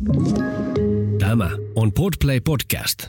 Tämä on Podplay Podcast.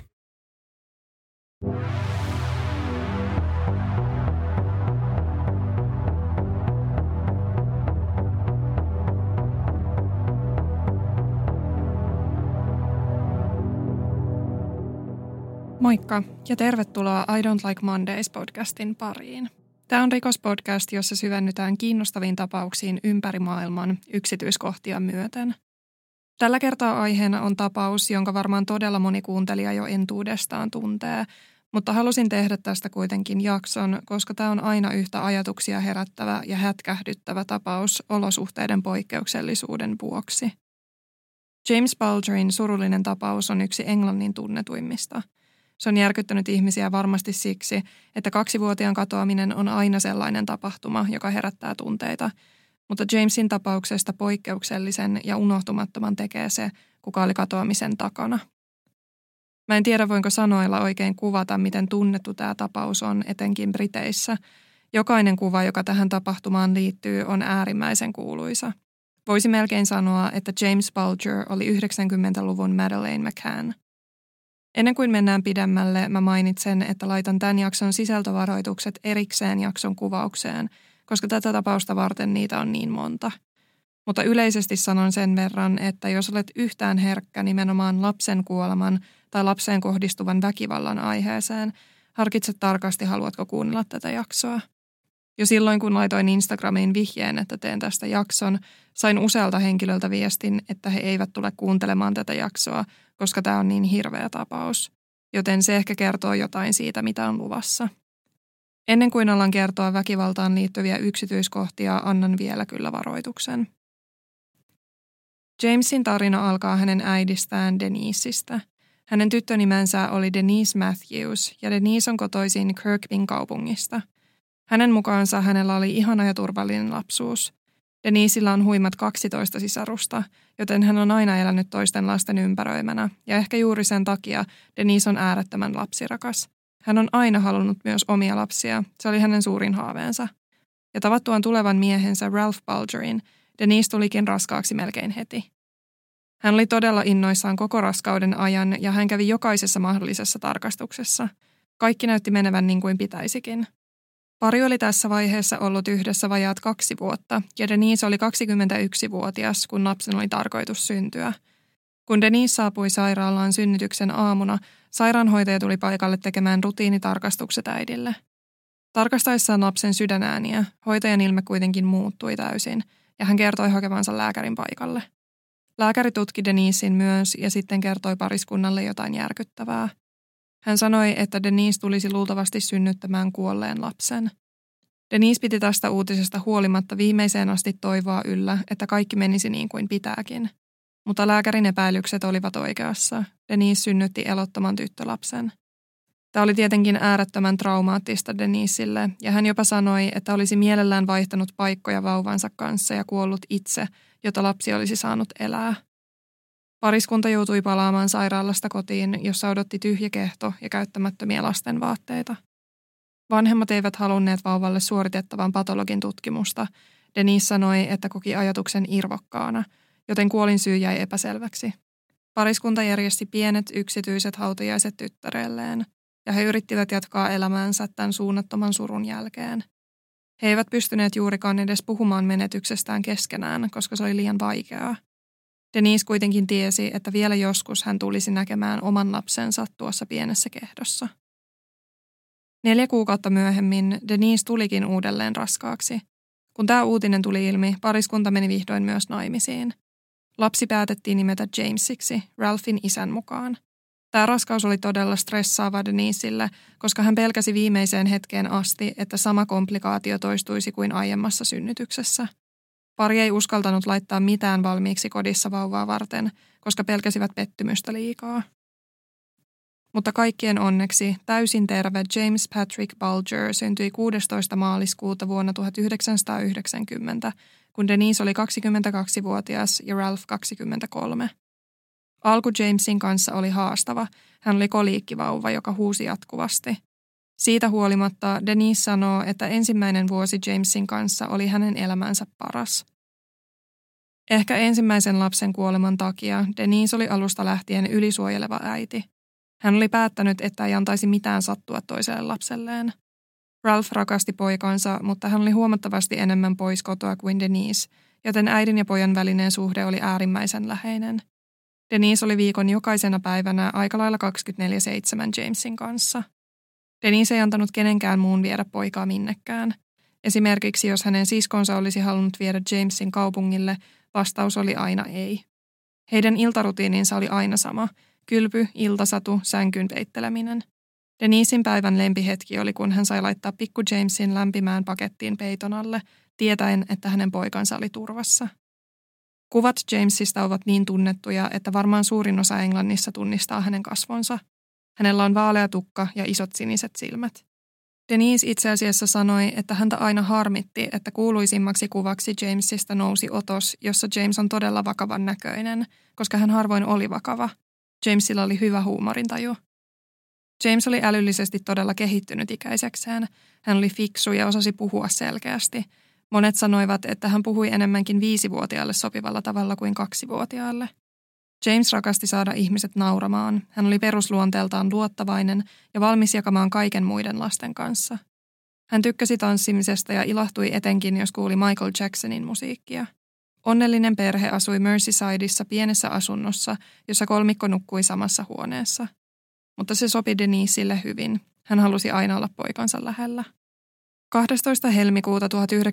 Moikka ja tervetuloa I Don't Like Mondays podcastin pariin. Tämä on rikospodcast, jossa syvennytään kiinnostaviin tapauksiin ympäri maailman yksityiskohtia myöten. Tällä kertaa aiheena on tapaus, jonka varmaan todella moni kuuntelija jo entuudestaan tuntee, mutta halusin tehdä tästä kuitenkin jakson, koska tämä on aina yhtä ajatuksia herättävä ja hätkähdyttävä tapaus olosuhteiden poikkeuksellisuuden vuoksi. James Bulgerin surullinen tapaus on yksi Englannin tunnetuimmista. Se on järkyttänyt ihmisiä varmasti siksi, että 2-vuotiaan katoaminen on aina sellainen tapahtuma, joka herättää tunteita, mutta Jamesin tapauksesta poikkeuksellisen ja unohtumattoman tekee se, kuka oli katoamisen takana. Mä en tiedä, voinko sanoilla oikein kuvata, miten tunnettu tämä tapaus on, etenkin Briteissä. Jokainen kuva, joka tähän tapahtumaan liittyy, on äärimmäisen kuuluisa. Voisi melkein sanoa, että James Bulger oli 90-luvun Madeleine McCann. Ennen kuin mennään pidemmälle, mä mainitsen, että laitan tämän jakson sisältövaroitukset erikseen jakson kuvaukseen, koska tätä tapausta varten niitä on niin monta. Mutta yleisesti sanon sen verran, että jos olet yhtään herkkä nimenomaan lapsen kuoleman tai lapseen kohdistuvan väkivallan aiheeseen, harkitse tarkasti, haluatko kuunnella tätä jaksoa. Jo silloin, kun laitoin Instagramiin vihjeen, että teen tästä jakson, sain usealta henkilöltä viestin, että he eivät tule kuuntelemaan tätä jaksoa, koska tämä on niin hirveä tapaus. Joten se ehkä kertoo jotain siitä, mitä on luvassa. Ennen kuin alan kertoa väkivaltaan liittyviä yksityiskohtia, annan vielä kyllä varoituksen. Jamesin tarina alkaa hänen äidistään Denisesta. Hänen tyttönimensä oli Denise Matthews ja Denise on kotoisin Kirkbyn kaupungista. Hänen mukaansa hänellä oli ihana ja turvallinen lapsuus. Denisellä on huimat 12 sisarusta, joten hän on aina elänyt toisten lasten ympäröimänä, ja ehkä juuri sen takia Denise on äärettömän lapsirakas. Hän on aina halunnut myös omia lapsia, se oli hänen suurin haaveensa. Ja tavattuaan tulevan miehensä Ralph Bulgerin, Denise tulikin raskaaksi melkein heti. Hän oli todella innoissaan koko raskauden ajan, ja hän kävi jokaisessa mahdollisessa tarkastuksessa. Kaikki näytti menevän niin kuin pitäisikin. Pari oli tässä vaiheessa ollut yhdessä vajaat 2 vuotta, ja Denise oli 21-vuotias, kun lapsen oli tarkoitus syntyä. Kun Denise saapui sairaalaan synnytyksen aamuna, sairaanhoitaja tuli paikalle tekemään rutiinitarkastukset äidille. Tarkastaessaan lapsen sydänääniä, hoitajan ilme kuitenkin muuttui täysin, ja hän kertoi hakevansa lääkärin paikalle. Lääkäri tutki Denisin myös ja sitten kertoi pariskunnalle jotain järkyttävää. Hän sanoi, että Denise tulisi luultavasti synnyttämään kuolleen lapsen. Denise piti tästä uutisesta huolimatta viimeiseen asti toivoa yllä, että kaikki menisi niin kuin pitääkin. Mutta lääkärin epäilykset olivat oikeassa. Denise synnytti elottoman tyttölapsen. Tämä oli tietenkin äärettömän traumaattista Deniselle, ja hän jopa sanoi, että olisi mielellään vaihtanut paikkoja vauvansa kanssa ja kuollut itse, jotta lapsi olisi saanut elää. Pariskunta joutui palaamaan sairaalasta kotiin, jossa odotti tyhjä kehto ja käyttämättömiä lasten vaatteita. Vanhemmat eivät halunneet vauvalle suoritettavan patologin tutkimusta. Denise sanoi, että koki ajatuksen irvokkaana, joten kuolinsyy jäi epäselväksi. Pariskunta järjesti pienet yksityiset hautajaiset tyttärelleen, ja he yrittivät jatkaa elämäänsä tämän suunnattoman surun jälkeen. He eivät pystyneet juurikaan edes puhumaan menetyksestään keskenään, koska se oli liian vaikeaa. Denise kuitenkin tiesi, että vielä joskus hän tulisi näkemään oman lapsensa tuossa pienessä kehdossa. 4 kuukautta myöhemmin Denise tulikin uudelleen raskaaksi. Kun tämä uutinen tuli ilmi, pariskunta meni vihdoin myös naimisiin. Lapsi päätettiin nimetä Jamesiksi, Ralphin isän mukaan. Tämä raskaus oli todella stressaava Deniselle, koska hän pelkäsi viimeiseen hetkeen asti, että sama komplikaatio toistuisi kuin aiemmassa synnytyksessä. Pari ei uskaltanut laittaa mitään valmiiksi kodissa vauvaa varten, koska pelkäsivät pettymystä liikaa. Mutta kaikkien onneksi täysin terve James Patrick Bulger syntyi 16. maaliskuuta vuonna 1990, kun Denise oli 22-vuotias ja Ralph 23. Alku Jamesin kanssa oli haastava. Hän oli koliikkivauva, joka huusi jatkuvasti. Siitä huolimatta Denise sanoo, että ensimmäinen vuosi Jamesin kanssa oli hänen elämänsä paras. Ehkä ensimmäisen lapsen kuoleman takia Denise oli alusta lähtien ylisuojeleva äiti. Hän oli päättänyt, että ei antaisi mitään sattua toiselle lapselleen. Ralph rakasti poikansa, mutta hän oli huomattavasti enemmän pois kotoa kuin Denise, joten äidin ja pojan välinen suhde oli äärimmäisen läheinen. Denise oli viikon jokaisena päivänä aika lailla 24/7 Jamesin kanssa. Denise ei antanut kenenkään muun viedä poikaa minnekään. Esimerkiksi jos hänen siskonsa olisi halunnut viedä Jamesin kaupungille, vastaus oli aina ei. Heidän iltarutiininsa oli aina sama: kylpy, iltasatu, sänkyn peitteleminen. Denisin päivän lempihetki oli, kun hän sai laittaa pikku Jamesin lämpimään pakettiin peiton alle, tietäen, että hänen poikansa oli turvassa. Kuvat Jamesista ovat niin tunnettuja, että varmaan suurin osa Englannissa tunnistaa hänen kasvonsa. Hänellä on vaalea tukka ja isot siniset silmät. Denise itse asiassa sanoi, että häntä aina harmitti, että kuuluisimmaksi kuvaksi Jamesista nousi otos, jossa James on todella vakavan näköinen, koska hän harvoin oli vakava. Jamesilla oli hyvä huumorintaju. James oli älyllisesti todella kehittynyt ikäisekseen. Hän oli fiksu ja osasi puhua selkeästi. Monet sanoivat, että hän puhui enemmänkin 5-vuotiaalle sopivalla tavalla kuin 2-vuotiaalle. James rakasti saada ihmiset nauramaan. Hän oli perusluonteeltaan luottavainen ja valmis jakamaan kaiken muiden lasten kanssa. Hän tykkäsi tanssimisesta ja ilahtui etenkin, jos kuuli Michael Jacksonin musiikkia. Onnellinen perhe asui Merseysideissa pienessä asunnossa, jossa kolmikko nukkui samassa huoneessa. Mutta se sopi Deniselle hyvin. Hän halusi aina olla poikansa lähellä. 12. helmikuuta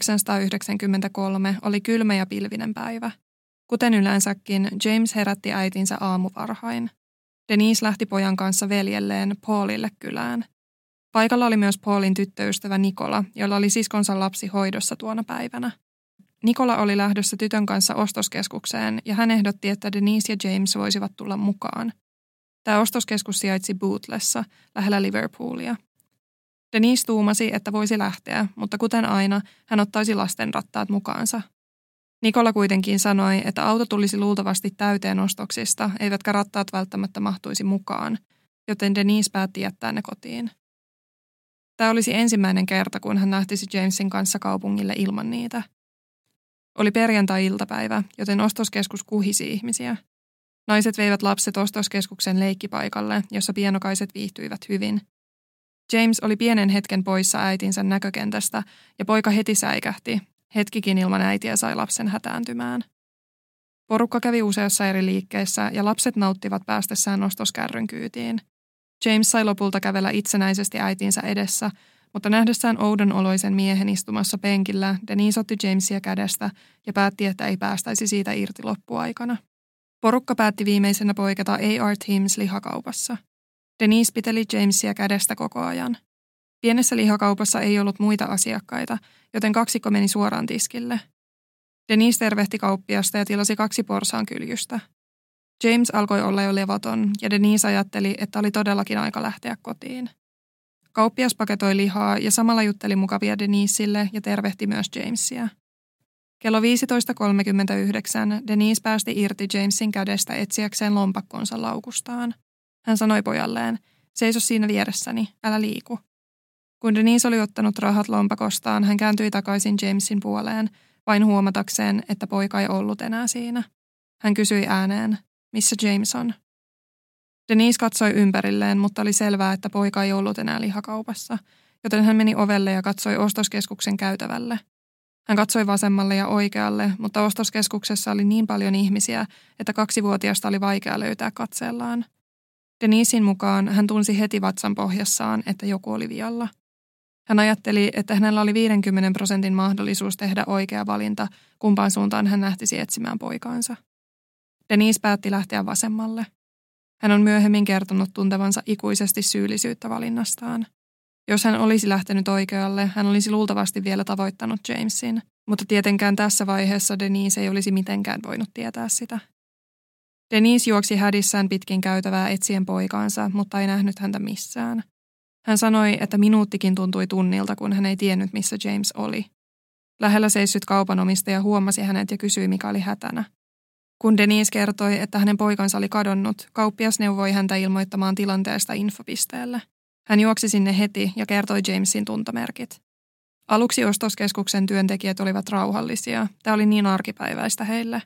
1993 oli kylmä ja pilvinen päivä. Kuten yleensäkin, James herätti äitinsä aamuvarhain. Denise lähti pojan kanssa veljelleen Paulille kylään. Paikalla oli myös Paulin tyttöystävä Nicola, jolla oli siskonsa lapsi hoidossa tuona päivänä. Nicola oli lähdössä tytön kanssa ostoskeskukseen ja hän ehdotti, että Denise ja James voisivat tulla mukaan. Tämä ostoskeskus sijaitsi Bootlessa, lähellä Liverpoolia. Denise tuumasi, että voisi lähteä, mutta kuten aina, hän ottaisi lasten rattaat mukaansa. Nicola kuitenkin sanoi, että auto tulisi luultavasti täyteen ostoksista, eivätkä rattaat välttämättä mahtuisi mukaan, joten Denise päätti jättää ne kotiin. Tämä olisi ensimmäinen kerta, kun hän lähtisi Jamesin kanssa kaupungille ilman niitä. Oli perjantai-iltapäivä, joten ostoskeskus kuhisi ihmisiä. Naiset veivät lapset ostoskeskuksen leikkipaikalle, jossa pienokaiset viihtyivät hyvin. James oli pienen hetken poissa äitinsä näkökentästä ja poika heti säikähti. Hetkikin ilman äitiä sai lapsen hätääntymään. Porukka kävi useassa eri liikkeessä ja lapset nauttivat päästessään ostoskärryn kyytiin. James sai lopulta kävellä itsenäisesti äitinsä edessä, mutta nähdessään oudon oloisen miehen istumassa penkillä, Denise otti Jamesia kädestä ja päätti, että ei päästäisi siitä irti loppuaikana. Porukka päätti viimeisenä poiketa A.R. Tim's lihakaupassa. Denise piteli Jamesia kädestä koko ajan. Pienessä lihakaupassa ei ollut muita asiakkaita, joten kaksikko meni suoraan tiskille. Denise tervehti kauppiasta ja tilasi 2 porsaankyljöstä. James alkoi olla jo levoton ja Denise ajatteli, että oli todellakin aika lähteä kotiin. Kauppias paketoi lihaa ja samalla jutteli mukavia Deniselle ja tervehti myös Jamesia. Kello 15.39 Denise päästi irti Jamesin kädestä etsiäkseen lompakkonsa laukustaan. Hän sanoi pojalleen, seiso siinä vieressäni, älä liiku. Kun Denise oli ottanut rahat lompakostaan, hän kääntyi takaisin Jamesin puoleen, vain huomatakseen, että poika ei ollut enää siinä. Hän kysyi ääneen, missä James on? Denise katsoi ympärilleen, mutta oli selvää, että poika ei ollut enää lihakaupassa, joten hän meni ovelle ja katsoi ostoskeskuksen käytävälle. Hän katsoi vasemmalle ja oikealle, mutta ostoskeskuksessa oli niin paljon ihmisiä, että 2-vuotiaasta oli vaikea löytää katseellaan. Denisin mukaan hän tunsi heti vatsan pohjassaan, että joku oli vialla. Hän ajatteli, että hänellä oli 50% mahdollisuus tehdä oikea valinta, kumpaan suuntaan hän lähtisi etsimään poikaansa. Denise päätti lähteä vasemmalle. Hän on myöhemmin kertonut tuntevansa ikuisesti syyllisyyttä valinnastaan. Jos hän olisi lähtenyt oikealle, hän olisi luultavasti vielä tavoittanut Jamesin, mutta tietenkään tässä vaiheessa Denise ei olisi mitenkään voinut tietää sitä. Denise juoksi hädissään pitkin käytävää etsien poikaansa, mutta ei nähnyt häntä missään. Hän sanoi, että minuuttikin tuntui tunnilta, kun hän ei tiennyt, missä James oli. Lähellä seissyt kaupanomistaja huomasi hänet ja kysyi, mikä oli hätänä. Kun Denise kertoi, että hänen poikansa oli kadonnut, kauppias neuvoi häntä ilmoittamaan tilanteesta infopisteelle. Hän juoksi sinne heti ja kertoi Jamesin tuntomerkit. Aluksi ostoskeskuksen työntekijät olivat rauhallisia. Tämä oli niin arkipäiväistä heille.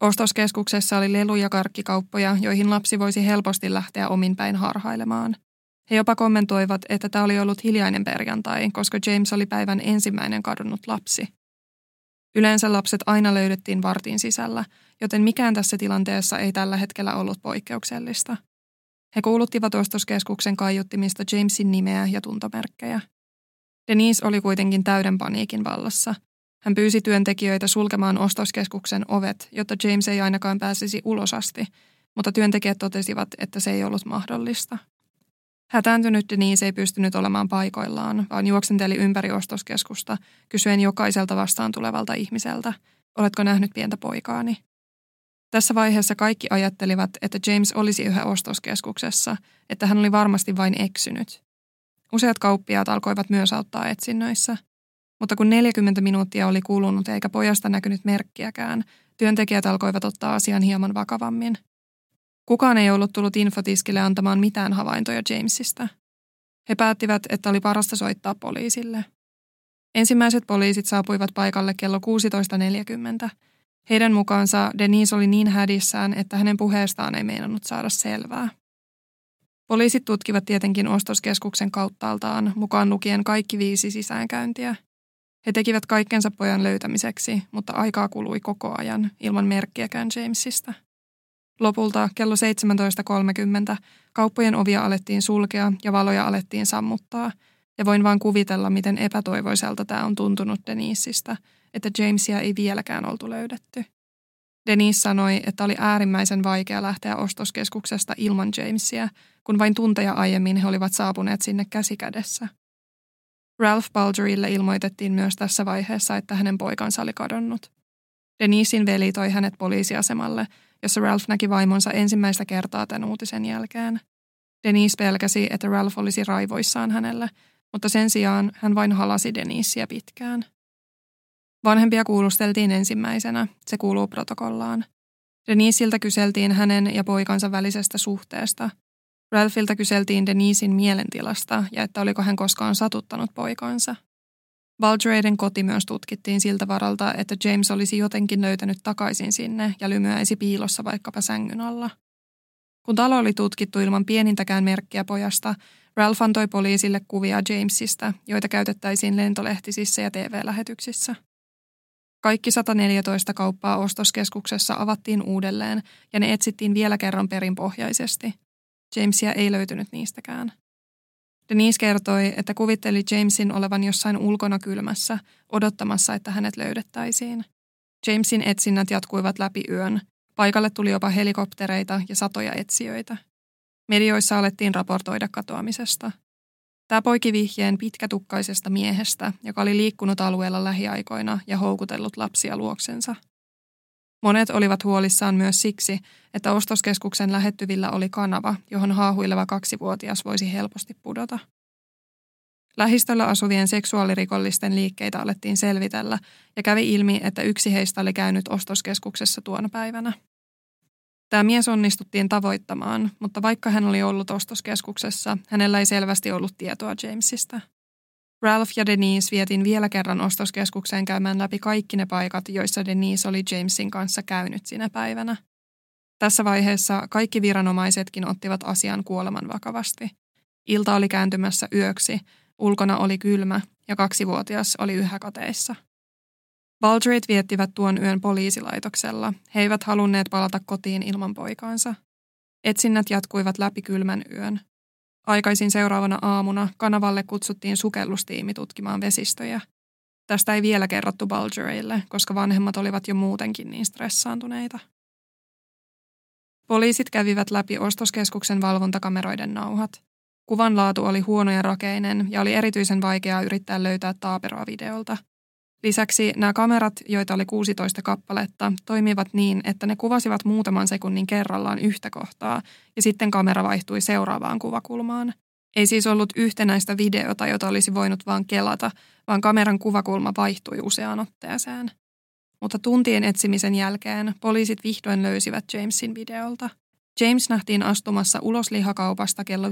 Ostoskeskuksessa oli lelu- ja karkkikauppoja, joihin lapsi voisi helposti lähteä omin päin harhailemaan. He jopa kommentoivat, että tämä oli ollut hiljainen perjantai, koska James oli päivän ensimmäinen kadonnut lapsi. Yleensä lapset aina löydettiin vartin sisällä, joten mikään tässä tilanteessa ei tällä hetkellä ollut poikkeuksellista. He kuuluttivat ostoskeskuksen kaiuttimista Jamesin nimeä ja tuntomerkkejä. Denise oli kuitenkin täyden paniikin vallassa. Hän pyysi työntekijöitä sulkemaan ostoskeskuksen ovet, jotta James ei ainakaan pääsisi ulos asti, mutta työntekijät totesivat, että se ei ollut mahdollista. Hätääntynyt Denise ei pystynyt olemaan paikoillaan, vaan juoksenteli ympäri ostoskeskusta, kysyen jokaiselta vastaan tulevalta ihmiseltä, oletko nähnyt pientä poikaani? Tässä vaiheessa kaikki ajattelivat, että James olisi yhä ostoskeskuksessa, että hän oli varmasti vain eksynyt. Useat kauppiaat alkoivat myös auttaa etsinnöissä. Mutta kun 40 minuuttia oli kulunut eikä pojasta näkynyt merkkiäkään, työntekijät alkoivat ottaa asian hieman vakavammin. Kukaan ei ollut tullut infotiskille antamaan mitään havaintoja Jamesista. He päättivät, että oli parasta soittaa poliisille. Ensimmäiset poliisit saapuivat paikalle kello 16.40. Heidän mukaansa Denise oli niin hädissään, että hänen puheestaan ei meinannut saada selvää. Poliisit tutkivat tietenkin ostoskeskuksen kauttaaltaan, mukaan lukien kaikki 5 sisäänkäyntiä. He tekivät kaikkensa pojan löytämiseksi, mutta aikaa kului koko ajan, ilman merkkiäkään Jamesista. Lopulta kello 17.30 kauppojen ovia alettiin sulkea ja valoja alettiin sammuttaa, ja voin vaan kuvitella, miten epätoivoiselta tämä on tuntunut Denisesta, että Jamesia ei vieläkään oltu löydetty. Denise sanoi, että oli äärimmäisen vaikea lähteä ostoskeskuksesta ilman Jamesia, kun vain tunteja aiemmin he olivat saapuneet sinne käsi kädessä. Ralph Balgerille ilmoitettiin myös tässä vaiheessa, että hänen poikansa oli kadonnut. Denisin veli toi hänet poliisiasemalle, jossa Ralph näki vaimonsa ensimmäistä kertaa tämän uutisen jälkeen. Denise pelkäsi, että Ralph olisi raivoissaan hänelle, mutta sen sijaan hän vain halasi Denisiä pitkään. Vanhempia kuulusteltiin ensimmäisenä, se kuuluu protokollaan. Denisiltä kyseltiin hänen ja poikansa välisestä suhteesta. Ralphilta kyseltiin Denisin mielentilasta ja että oliko hän koskaan satuttanut poikaansa. Balgereiden koti myös tutkittiin siltä varalta, että James olisi jotenkin löytänyt takaisin sinne ja lymyäisi piilossa vaikkapa sängyn alla. Kun talo oli tutkittu ilman pienintäkään merkkiä pojasta, Ralph antoi poliisille kuvia Jamesista, joita käytettäisiin lentolehtisissä ja TV-lähetyksissä. Kaikki 114 kauppaa ostoskeskuksessa avattiin uudelleen ja ne etsittiin vielä kerran perinpohjaisesti. Jamesia ei löytynyt niistäkään. Denise kertoi, että kuvitteli Jamesin olevan jossain ulkona kylmässä, odottamassa, että hänet löydettäisiin. Jamesin etsinnät jatkuivat läpi yön. Paikalle tuli jopa helikoptereita ja satoja etsijöitä. Medioissa alettiin raportoida katoamisesta. Tämä poiki vihjeen pitkätukkaisesta miehestä, joka oli liikkunut alueella lähiaikoina ja houkutellut lapsia luoksensa. Monet olivat huolissaan myös siksi, että ostoskeskuksen lähettyvillä oli kanava, johon haahuileva 2-vuotias voisi helposti pudota. Lähistöllä asuvien seksuaalirikollisten liikkeitä alettiin selvitellä ja kävi ilmi, että yksi heistä oli käynyt ostoskeskuksessa tuona päivänä. Tämä mies onnistuttiin tavoittamaan, mutta vaikka hän oli ollut ostoskeskuksessa, hänellä ei selvästi ollut tietoa Jamesista. Ralph ja Denise vietiin vielä kerran ostoskeskukseen käymään läpi kaikki ne paikat, joissa Denise oli Jamesin kanssa käynyt sinä päivänä. Tässä vaiheessa kaikki viranomaisetkin ottivat asian kuoleman vakavasti. Ilta oli kääntymässä yöksi, ulkona oli kylmä ja 2-vuotias oli yhä kateissa. Balgerit viettivät tuon yön poliisilaitoksella. He eivät halunneet palata kotiin ilman poikaansa. Etsinnät jatkuivat läpi kylmän yön. Aikaisin seuraavana aamuna kanavalle kutsuttiin sukellustiimi tutkimaan vesistöjä. Tästä ei vielä kerrottu Balgereille, koska vanhemmat olivat jo muutenkin niin stressaantuneita. Poliisit kävivät läpi ostoskeskuksen valvontakameroiden nauhat. Kuvan laatu oli huono ja rakeinen ja oli erityisen vaikeaa yrittää löytää taaperoa videolta. Lisäksi nämä kamerat, joita oli 16 kappaletta, toimivat niin, että ne kuvasivat muutaman sekunnin kerrallaan yhtä kohtaa ja sitten kamera vaihtui seuraavaan kuvakulmaan. Ei siis ollut yhtenäistä videota, jota olisi voinut vaan kelata, vaan kameran kuvakulma vaihtui useaan otteeseen. Mutta tuntien etsimisen jälkeen poliisit vihdoin löysivät Jamesin videolta. James nähtiin astumassa ulos lihakaupasta kello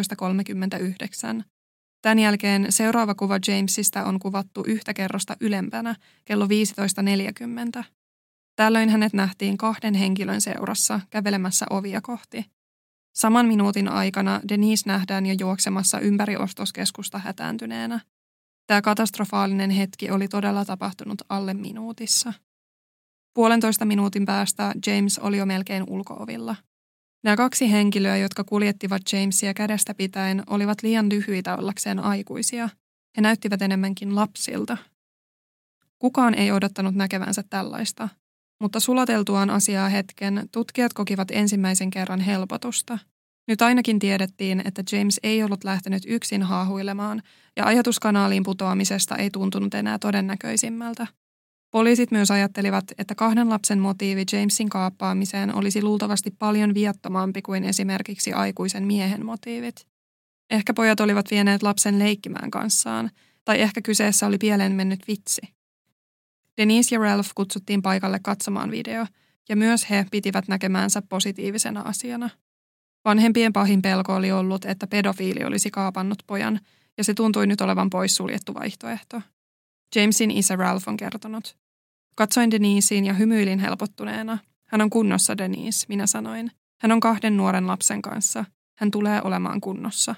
15.39. Tämän jälkeen seuraava kuva Jamesista on kuvattu yhtä kerrosta ylempänä kello 15.40. Tällöin hänet nähtiin 2 henkilön seurassa kävelemässä ovia kohti. Saman minuutin aikana Denise nähdään jo juoksemassa ympäri ostoskeskusta hätääntyneenä. Tämä katastrofaalinen hetki oli todella tapahtunut alle minuutissa. 1,5 minuutin päästä James oli jo melkein ulko-ovilla. Nämä 2 henkilöä, jotka kuljettivat Jamesia kädestä pitäen, olivat liian lyhyitä ollakseen aikuisia. He näyttivät enemmänkin lapsilta. Kukaan ei odottanut näkevänsä tällaista, mutta sulateltuaan asiaa hetken, tutkijat kokivat ensimmäisen kerran helpotusta. Nyt ainakin tiedettiin, että James ei ollut lähtenyt yksin haahuilemaan, ja ajatus kanaaliin putoamisesta ei tuntunut enää todennäköisimmältä. Poliisit myös ajattelivat, että 2 lapsen motiivi Jamesin kaappaamiseen olisi luultavasti paljon viattomampi kuin esimerkiksi aikuisen miehen motiivit. Ehkä pojat olivat vieneet lapsen leikkimään kanssaan, tai ehkä kyseessä oli pieleen mennyt vitsi. Denise ja Ralph kutsuttiin paikalle katsomaan video, ja myös he pitivät näkemäänsä positiivisena asiana. Vanhempien pahin pelko oli ollut, että pedofiili olisi kaapannut pojan, ja se tuntui nyt olevan poissuljettu vaihtoehto. Jamesin isä Ralph on kertonut. Katsoin Deniseen ja hymyilin helpottuneena. Hän on kunnossa, Denise, minä sanoin. Hän on 2 nuoren lapsen kanssa. Hän tulee olemaan kunnossa.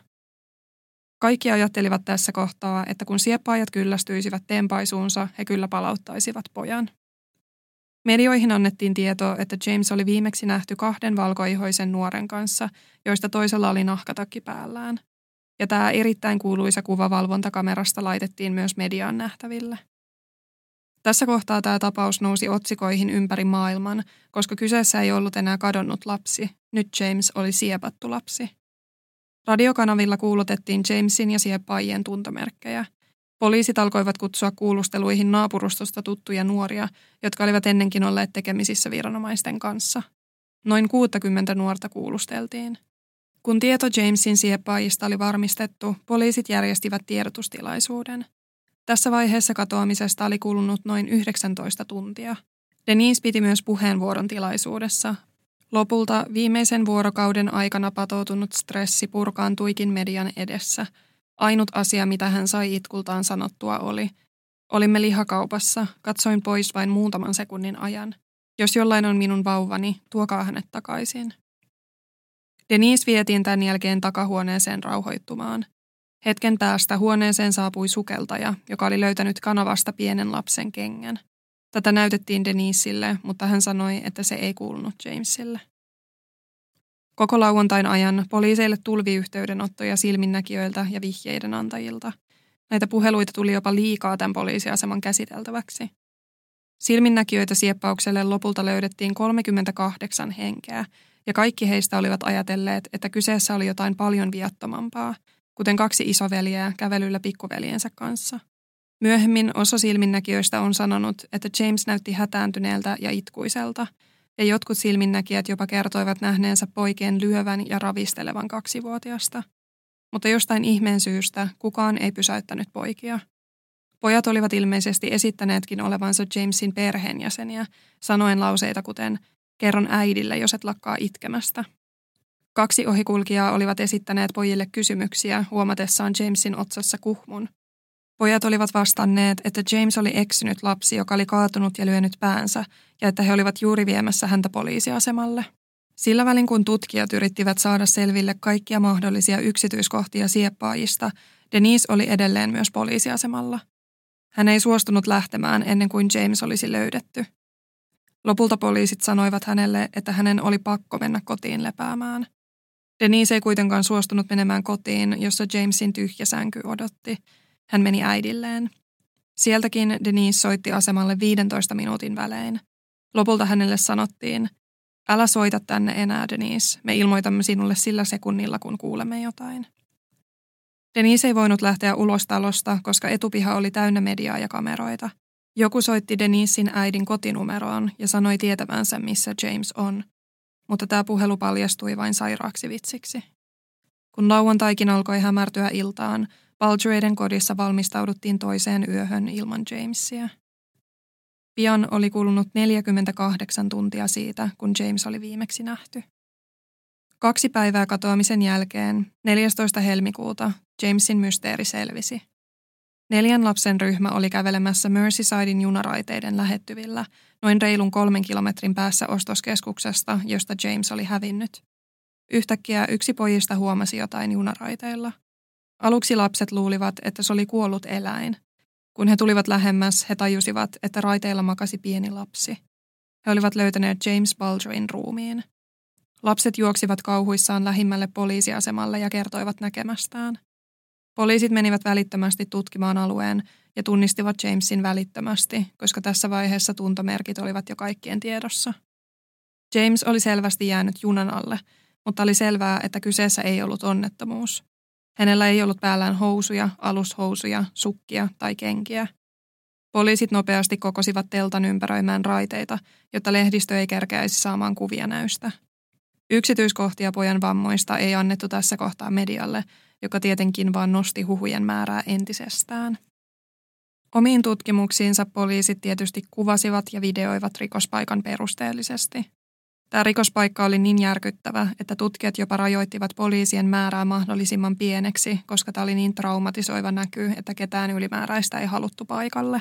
Kaikki ajattelivat tässä kohtaa, että kun sieppaajat kyllästyisivät tempaisuunsa, he kyllä palauttaisivat pojan. Medioihin annettiin tieto, että James oli viimeksi nähty 2 valkoihoisen nuoren kanssa, joista toisella oli nahkatakki päällään. Ja tämä erittäin kuuluisa kuva valvontakamerasta laitettiin myös mediaan nähtäville. Tässä kohtaa tämä tapaus nousi otsikoihin ympäri maailman, koska kyseessä ei ollut enää kadonnut lapsi. Nyt James oli siepattu lapsi. Radiokanavilla kuulutettiin Jamesin ja sieppaajien tuntomerkkejä. Poliisit alkoivat kutsua kuulusteluihin naapurustosta tuttuja nuoria, jotka olivat ennenkin olleet tekemisissä viranomaisten kanssa. Noin 60 nuorta kuulusteltiin. Kun tieto Jamesin sieppaajista oli varmistettu, poliisit järjestivät tiedotustilaisuuden. Tässä vaiheessa katoamisesta oli kulunut noin 19 tuntia. Denise piti myös puheenvuoron tilaisuudessa. Lopulta viimeisen vuorokauden aikana patoutunut stressi purkaantuikin median edessä. Ainut asia, mitä hän sai itkultaan sanottua oli: olimme lihakaupassa, katsoin pois vain muutaman sekunnin ajan. Jos jollain on minun vauvani, tuokaa hänet takaisin. Denise vietiin tämän jälkeen takahuoneeseen rauhoittumaan. Hetken päästä huoneeseen saapui sukeltaja, joka oli löytänyt kanavasta pienen lapsen kengän. Tätä näytettiin Deniselle, mutta hän sanoi, että se ei kuulunut Jamesille. Koko lauantain ajan poliiseille tulvi yhteydenottoja silminnäkijöiltä ja vihjeiden antajilta. Näitä puheluita tuli jopa liikaa tämän poliisiaseman käsiteltäväksi. Silminnäkijöitä sieppaukselle lopulta löydettiin 38 henkeä, ja kaikki heistä olivat ajatelleet, että kyseessä oli jotain paljon viattomampaa, kuten 2 isoveljeä kävelyllä pikkuveljensä kanssa. Myöhemmin osa silminnäkijöistä on sanonut, että James näytti hätääntyneeltä ja itkuiselta, ja jotkut silminnäkijät jopa kertoivat nähneensä poikien lyövän ja ravistelevan 2-vuotiasta. Mutta jostain ihmeen syystä kukaan ei pysäyttänyt poikia. Pojat olivat ilmeisesti esittäneetkin olevansa Jamesin perheenjäseniä, sanoen lauseita kuten "kerron äidille, jos et lakkaa itkemästä". 2 ohikulkijaa olivat esittäneet pojille kysymyksiä huomatessaan Jamesin otsassa kuhmun. Pojat olivat vastanneet, että James oli eksynyt lapsi, joka oli kaatunut ja lyönyt päänsä, ja että he olivat juuri viemässä häntä poliisiasemalle. Sillä välin kun tutkijat yrittivät saada selville kaikkia mahdollisia yksityiskohtia sieppaajista, Denise oli edelleen myös poliisiasemalla. Hän ei suostunut lähtemään ennen kuin James olisi löydetty. Lopulta poliisit sanoivat hänelle, että hänen oli pakko mennä kotiin lepäämään. Denise ei kuitenkaan suostunut menemään kotiin, jossa Jamesin tyhjä sänky odotti. Hän meni äidilleen. Sieltäkin Denise soitti asemalle 15 minuutin välein. Lopulta hänelle sanottiin: "Älä soita tänne enää, Denise. Me ilmoitamme sinulle sillä sekunnilla, kun kuulemme jotain." Denise ei voinut lähteä ulos talosta, koska etupiha oli täynnä mediaa ja kameroita. Joku soitti Denisin äidin kotinumeroon ja sanoi tietävänsä, missä James on. Mutta tämä puhelu paljastui vain sairaaksi vitsiksi. Kun lauantaikin alkoi hämärtyä iltaan, Balgereiden kodissa valmistauduttiin toiseen yöhön ilman Jamesia. Pian oli kulunut 48 tuntia siitä, kun James oli viimeksi nähty. 2 päivää katoamisen jälkeen, 14. helmikuuta, Jamesin mysteeri selvisi. 4 lapsen ryhmä oli kävelemässä Merseysidein junaraiteiden lähettyvillä noin reilun 3 kilometrin päässä ostoskeskuksesta, josta James oli hävinnyt. Yhtäkkiä yksi pojista huomasi jotain junaraiteilla. Aluksi lapset luulivat, että se oli kuollut eläin. Kun he tulivat lähemmäs, he tajusivat, että raiteilla makasi pieni lapsi. He olivat löytäneet James Baldwin ruumiin. Lapset juoksivat kauhuissaan lähimmälle poliisiasemalle ja kertoivat näkemästään. Poliisit menivät välittömästi tutkimaan alueen ja tunnistivat Jamesin välittömästi, koska tässä vaiheessa tuntomerkit olivat jo kaikkien tiedossa. James oli selvästi jäänyt junan alle, mutta oli selvää, että kyseessä ei ollut onnettomuus. Hänellä ei ollut päällään housuja, alushousuja, sukkia tai kenkiä. Poliisit nopeasti kokosivat teltan ympäröimään raiteita, jotta lehdistö ei kerkeäisi saamaan kuvia näystä. Yksityiskohtia pojan vammoista ei annettu tässä kohtaa medialle, joka tietenkin vaan nosti huhujen määrää entisestään. Omiin tutkimuksiinsa poliisit tietysti kuvasivat ja videoivat rikospaikan perusteellisesti. Tämä rikospaikka oli niin järkyttävä, että tutkijat jopa rajoittivat poliisien määrää mahdollisimman pieneksi, koska tämä oli niin traumatisoiva näky, että ketään ylimääräistä ei haluttu paikalle.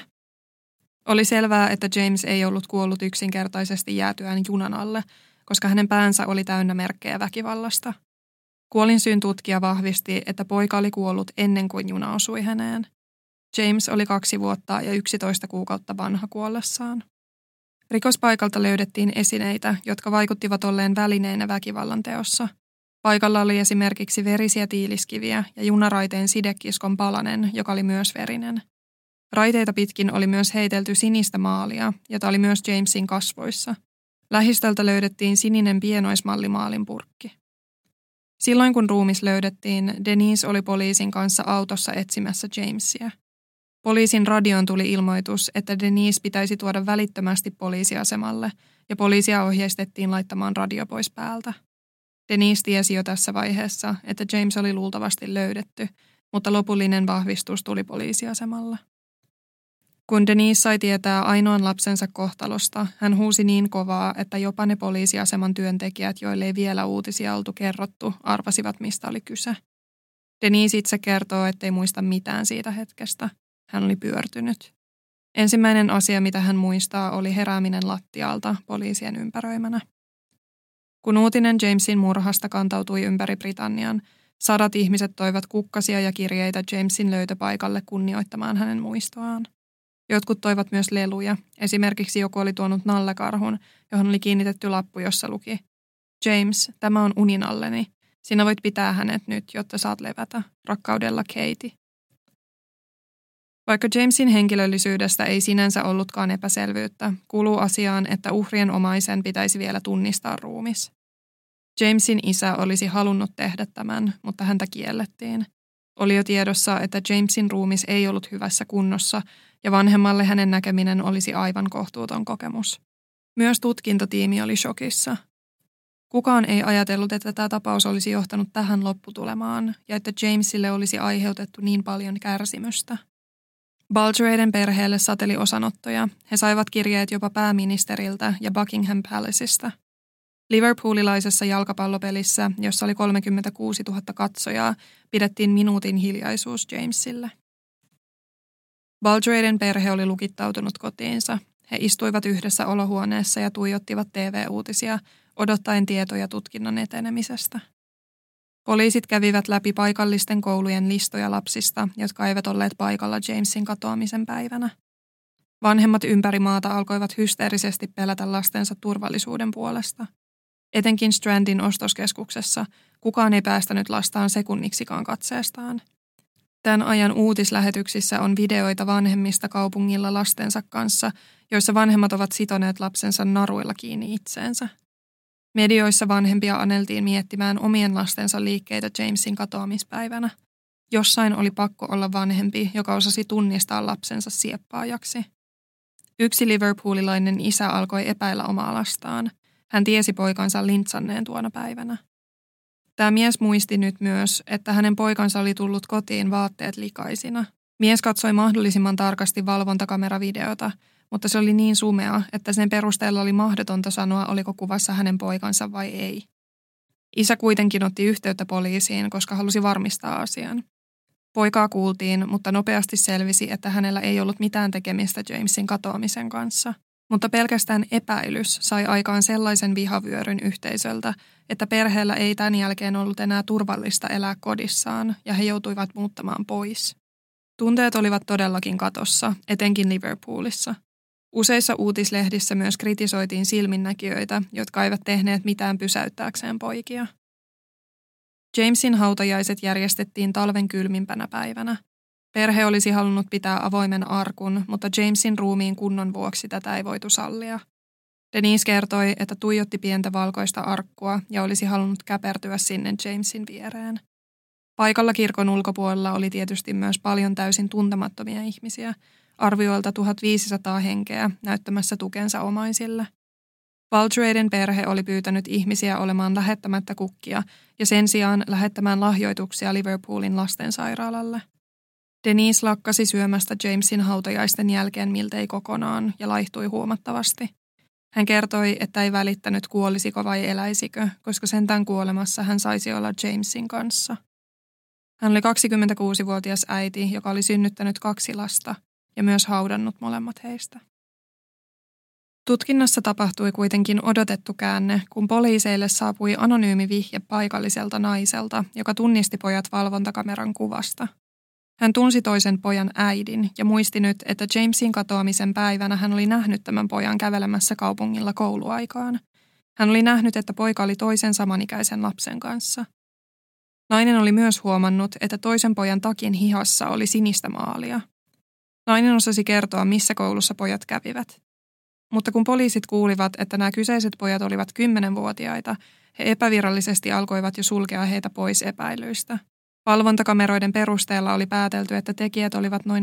Oli selvää, että James ei ollut kuollut yksinkertaisesti jäätyään junan alle, koska hänen päänsä oli täynnä merkkejä väkivallasta. Kuolinsyyn tutkija vahvisti, että poika oli kuollut ennen kuin juna osui häneen. James oli 2 vuotta ja 11 kuukautta vanha kuollessaan. Rikospaikalta löydettiin esineitä, jotka vaikuttivat olleen välineinä väkivallan teossa. Paikalla oli esimerkiksi verisiä tiiliskiviä ja junaraiteen sidekiskon palanen, joka oli myös verinen. Raiteita pitkin oli myös heitelty sinistä maalia, jota oli myös Jamesin kasvoissa. Lähistöltä löydettiin sininen pienoismallimaalin purkki. Silloin kun ruumis löydettiin, Denise oli poliisin kanssa autossa etsimässä Jamesia. Poliisin radioon tuli ilmoitus, että Denise pitäisi tuoda välittömästi poliisiasemalle, ja poliisia ohjeistettiin laittamaan radio pois päältä. Denise tiesi jo tässä vaiheessa, että James oli luultavasti löydetty, mutta lopullinen vahvistus tuli poliisiasemalla. Kun Denise sai tietää ainoan lapsensa kohtalosta, hän huusi niin kovaa, että jopa ne poliisiaseman työntekijät, joille ei vielä uutisia oltu kerrottu, arvasivat, mistä oli kyse. Denise itse kertoo, ettei muista mitään siitä hetkestä. Hän oli pyörtynyt. Ensimmäinen asia, mitä hän muistaa, oli herääminen lattialta poliisien ympäröimänä. Kun uutinen Jamesin murhasta kantautui ympäri Britannian, 100 ihmiset toivat kukkasia ja kirjeitä Jamesin löytöpaikalle kunnioittamaan hänen muistoaan. Jotkut toivat myös leluja. Esimerkiksi joku oli tuonut nallekarhun, johon oli kiinnitetty lappu, jossa luki: James, tämä on uninalleni. Sinä voit pitää hänet nyt, jotta saat levätä. Rakkaudella Katie. Vaikka Jamesin henkilöllisyydestä ei sinänsä ollutkaan epäselvyyttä, kuuluu asiaan, että uhrien omaisen pitäisi vielä tunnistaa ruumis. Jamesin isä olisi halunnut tehdä tämän, mutta häntä kiellettiin. Oli jo tiedossa, että Jamesin ruumis ei ollut hyvässä kunnossa ja vanhemmalle hänen näkeminen olisi aivan kohtuuton kokemus. Myös tutkintotiimi oli shokissa. Kukaan ei ajatellut, että tämä tapaus olisi johtanut tähän lopputulemaan ja että Jamesille olisi aiheutettu niin paljon kärsimystä. Baldwin perheelle sateli osanottoja. He saivat kirjeet jopa pääministeriltä ja Buckingham Palaceista. Liverpoolilaisessa jalkapallopelissä, jossa oli 36 000 katsojaa, pidettiin minuutin hiljaisuus Jamesille. Baldwin perhe oli lukittautunut kotiinsa. He istuivat yhdessä olohuoneessa ja tuijottivat TV-uutisia, odottaen tietoja tutkinnan etenemisestä. Poliisit kävivät läpi paikallisten koulujen listoja lapsista, jotka eivät olleet paikalla Jamesin katoamisen päivänä. Vanhemmat ympäri maata alkoivat hysteerisesti pelätä lastensa turvallisuuden puolesta. Etenkin Strandin ostoskeskuksessa kukaan ei päästänyt lastaan sekunniksikaan katseestaan. Tämän ajan uutislähetyksissä on videoita vanhemmista kaupungilla lastensa kanssa, joissa vanhemmat ovat sitoneet lapsensa naruilla kiinni itseensä. Medioissa vanhempia aneltiin miettimään omien lastensa liikkeitä Jamesin katoamispäivänä. Jossain oli pakko olla vanhempi, joka osasi tunnistaa lapsensa sieppaajaksi. Yksi liverpoolilainen isä alkoi epäillä omaa lastaan. Hän tiesi poikansa lintsanneen tuona päivänä. Tämä mies muisti nyt myös, että hänen poikansa oli tullut kotiin vaatteet likaisina. Mies katsoi mahdollisimman tarkasti valvontakameravideota, mutta se oli niin sumea, että sen perusteella oli mahdotonta sanoa, oliko kuvassa hänen poikansa vai ei. Isä kuitenkin otti yhteyttä poliisiin, koska halusi varmistaa asian. Poikaa kuultiin, mutta nopeasti selvisi, että hänellä ei ollut mitään tekemistä Jamesin katoamisen kanssa. Mutta pelkästään epäilys sai aikaan sellaisen vihavyöryn yhteisöltä, että perheellä ei tämän jälkeen ollut enää turvallista elää kodissaan ja he joutuivat muuttamaan pois. Tunteet olivat todellakin katossa, etenkin Liverpoolissa. Useissa uutislehdissä myös kritisoitiin silminnäkijöitä, jotka eivät tehneet mitään pysäyttääkseen poikia. Jamesin hautajaiset järjestettiin talven kylmimpänä päivänä. Perhe olisi halunnut pitää avoimen arkun, mutta Jamesin ruumiin kunnon vuoksi tätä ei voitu sallia. Denise kertoi, että tuijotti pientä valkoista arkkua ja olisi halunnut käpertyä sinne Jamesin viereen. Paikalla kirkon ulkopuolella oli tietysti myös paljon täysin tuntemattomia ihmisiä, arvioilta 1500 henkeä näyttämässä tukensa omaisille. Balturaden perhe oli pyytänyt ihmisiä olemaan lähettämättä kukkia ja sen sijaan lähettämään lahjoituksia Liverpoolin lastensairaalalle. Denise lakkasi syömästä Jamesin hautajaisten jälkeen miltei kokonaan ja laihtui huomattavasti. Hän kertoi, että ei välittänyt kuolisiko vai eläisikö, koska sentään kuolemassa hän saisi olla Jamesin kanssa. Hän oli 26-vuotias äiti, joka oli synnyttänyt 2 lasta ja myös haudannut molemmat heistä. Tutkinnassa tapahtui kuitenkin odotettu käänne, kun poliiseille saapui anonyymi vihje paikalliselta naiselta, joka tunnisti pojat valvontakameran kuvasta. Hän tunsi toisen pojan äidin ja muisti nyt, että Jamesin katoamisen päivänä hän oli nähnyt tämän pojan kävelemässä kaupungilla kouluaikaan. Hän oli nähnyt, että poika oli toisen samanikäisen lapsen kanssa. Nainen oli myös huomannut, että toisen pojan takin hihassa oli sinistä maalia. Nainen osasi kertoa, missä koulussa pojat kävivät. Mutta kun poliisit kuulivat, että nämä kyseiset pojat olivat 10-vuotiaita, he epävirallisesti alkoivat jo sulkea heitä pois epäilyistä. Valvontakameroiden perusteella oli päätelty, että tekijät olivat noin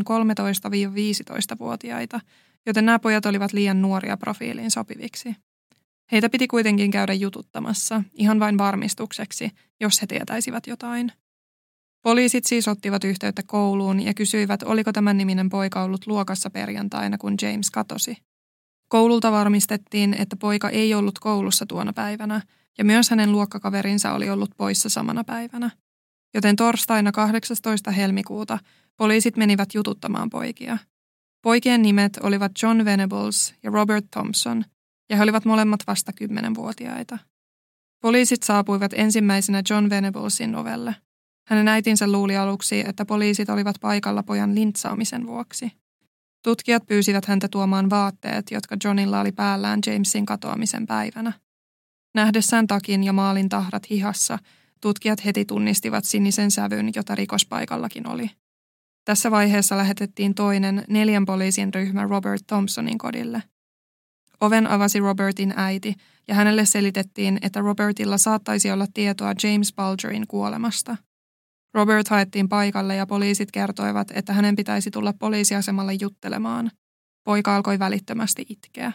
13-15-vuotiaita, joten nämä pojat olivat liian nuoria profiiliin sopiviksi. Heitä piti kuitenkin käydä jututtamassa, ihan vain varmistukseksi, jos he tietäisivät jotain. Poliisit siis ottivat yhteyttä kouluun ja kysyivät, oliko tämän niminen poika ollut luokassa perjantaina, kun James katosi. Koululta varmistettiin, että poika ei ollut koulussa tuona päivänä, ja myös hänen luokkakaverinsa oli ollut poissa samana päivänä. Joten torstaina 18. helmikuuta poliisit menivät jututtamaan poikia. Poikien nimet olivat John Venables ja Robert Thompson, ja he olivat molemmat vasta 10-vuotiaita. Poliisit saapuivat ensimmäisenä John Venablesin ovelle. Hänen äitinsä luuli aluksi, että poliisit olivat paikalla pojan lintsaamisen vuoksi. Tutkijat pyysivät häntä tuomaan vaatteet, jotka Johnilla oli päällään Jamesin katoamisen päivänä. Nähdessään takin ja maalin tahrat hihassa, tutkijat heti tunnistivat sinisen sävyn, jota rikospaikallakin oli. Tässä vaiheessa lähetettiin toinen 4 poliisin ryhmä Robert Thompsonin kodille. Oven avasi Robertin äiti ja hänelle selitettiin, että Robertilla saattaisi olla tietoa James Baldurin kuolemasta. Robert haettiin paikalle ja poliisit kertoivat, että hänen pitäisi tulla poliisiasemalle juttelemaan. Poika alkoi välittömästi itkeä.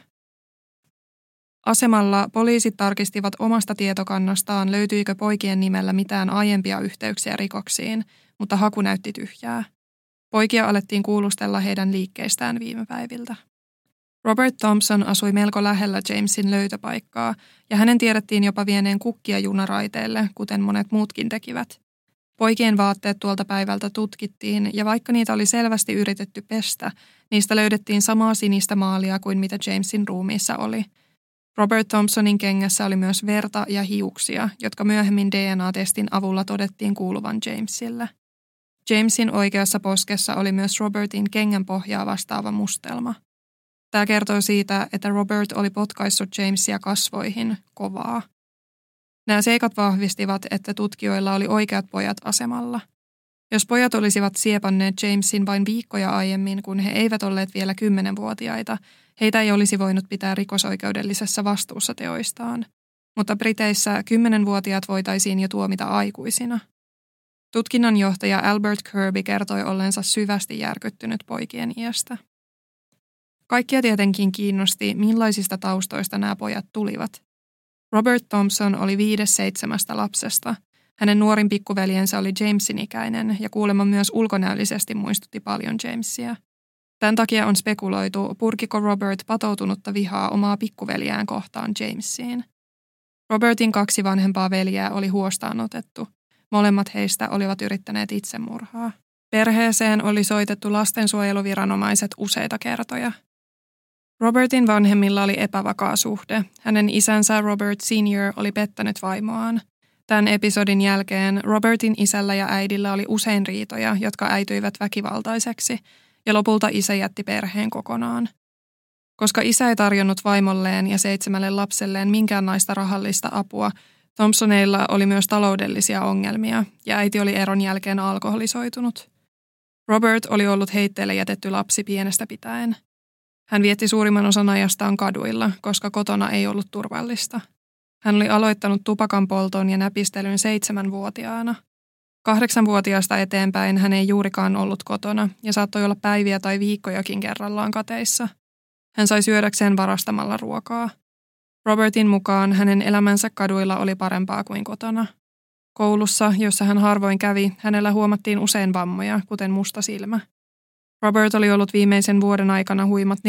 Asemalla poliisit tarkistivat omasta tietokannastaan, löytyikö poikien nimellä mitään aiempia yhteyksiä rikoksiin, mutta haku näytti tyhjää. Poikia alettiin kuulustella heidän liikkeistään viime päiviltä. Robert Thompson asui melko lähellä Jamesin löytöpaikkaa, ja hänen tiedettiin jopa vieneen kukkia junaraiteille, kuten monet muutkin tekivät. Poikien vaatteet tuolta päivältä tutkittiin, ja vaikka niitä oli selvästi yritetty pestä, niistä löydettiin samaa sinistä maalia kuin mitä Jamesin ruumiissa oli. Robert Thompsonin kengässä oli myös verta ja hiuksia, jotka myöhemmin DNA-testin avulla todettiin kuuluvan Jamesille. Jamesin oikeassa poskessa oli myös Robertin kengän pohjaa vastaava mustelma. Tämä kertoo siitä, että Robert oli potkaissut Jamesia kasvoihin kovaa. Nämä seikat vahvistivat, että tutkijoilla oli oikeat pojat asemalla. Jos pojat olisivat siepanneet Jamesin vain viikkoja aiemmin, kun he eivät olleet vielä 10-vuotiaita, heitä ei olisi voinut pitää rikosoikeudellisessa vastuussa teoistaan. Mutta Briteissä 10-vuotiaat voitaisiin jo tuomita aikuisina. Tutkinnanjohtaja Albert Kirby kertoi olleensa syvästi järkyttynyt poikien iästä. Kaikkia tietenkin kiinnosti, millaisista taustoista nämä pojat tulivat. Robert Thompson oli 5-7 lapsesta. Hänen nuorin pikkuveljensä oli Jamesin ikäinen ja kuulemma myös ulkonäöllisesti muistutti paljon Jamesia. Tämän takia on spekuloitu, purkiko Robert patoutunutta vihaa omaa pikkuveljään kohtaan Jamesiin. Robertin 2 vanhempaa veljeä oli huostaan otettu. Molemmat heistä olivat yrittäneet itsemurhaa. Perheeseen oli soitettu lastensuojeluviranomaiset useita kertoja. Robertin vanhemmilla oli epävakaa suhde. Hänen isänsä Robert Sr. oli pettänyt vaimoaan. Tämän episodin jälkeen Robertin isällä ja äidillä oli usein riitoja, jotka äityivät väkivaltaiseksi, ja lopulta isä jätti perheen kokonaan. Koska isä ei tarjonnut vaimolleen ja 7 lapselleen minkäänlaista rahallista apua, Thompsoneilla oli myös taloudellisia ongelmia, ja äiti oli eron jälkeen alkoholisoitunut. Robert oli ollut heitteille jätetty lapsi pienestä pitäen. Hän vietti suurimman osan ajastaan kaduilla, koska kotona ei ollut turvallista. Hän oli aloittanut tupakan polton ja näpistelyn 7-vuotiaana. 8-vuotiaasta eteenpäin hän ei juurikaan ollut kotona ja saattoi olla päiviä tai viikkojakin kerrallaan kateissa. Hän sai syödäkseen varastamalla ruokaa. Robertin mukaan hänen elämänsä kaduilla oli parempaa kuin kotona. Koulussa, jossa hän harvoin kävi, hänellä huomattiin usein vammoja, kuten musta silmä. Robert oli ollut viimeisen vuoden aikana huimat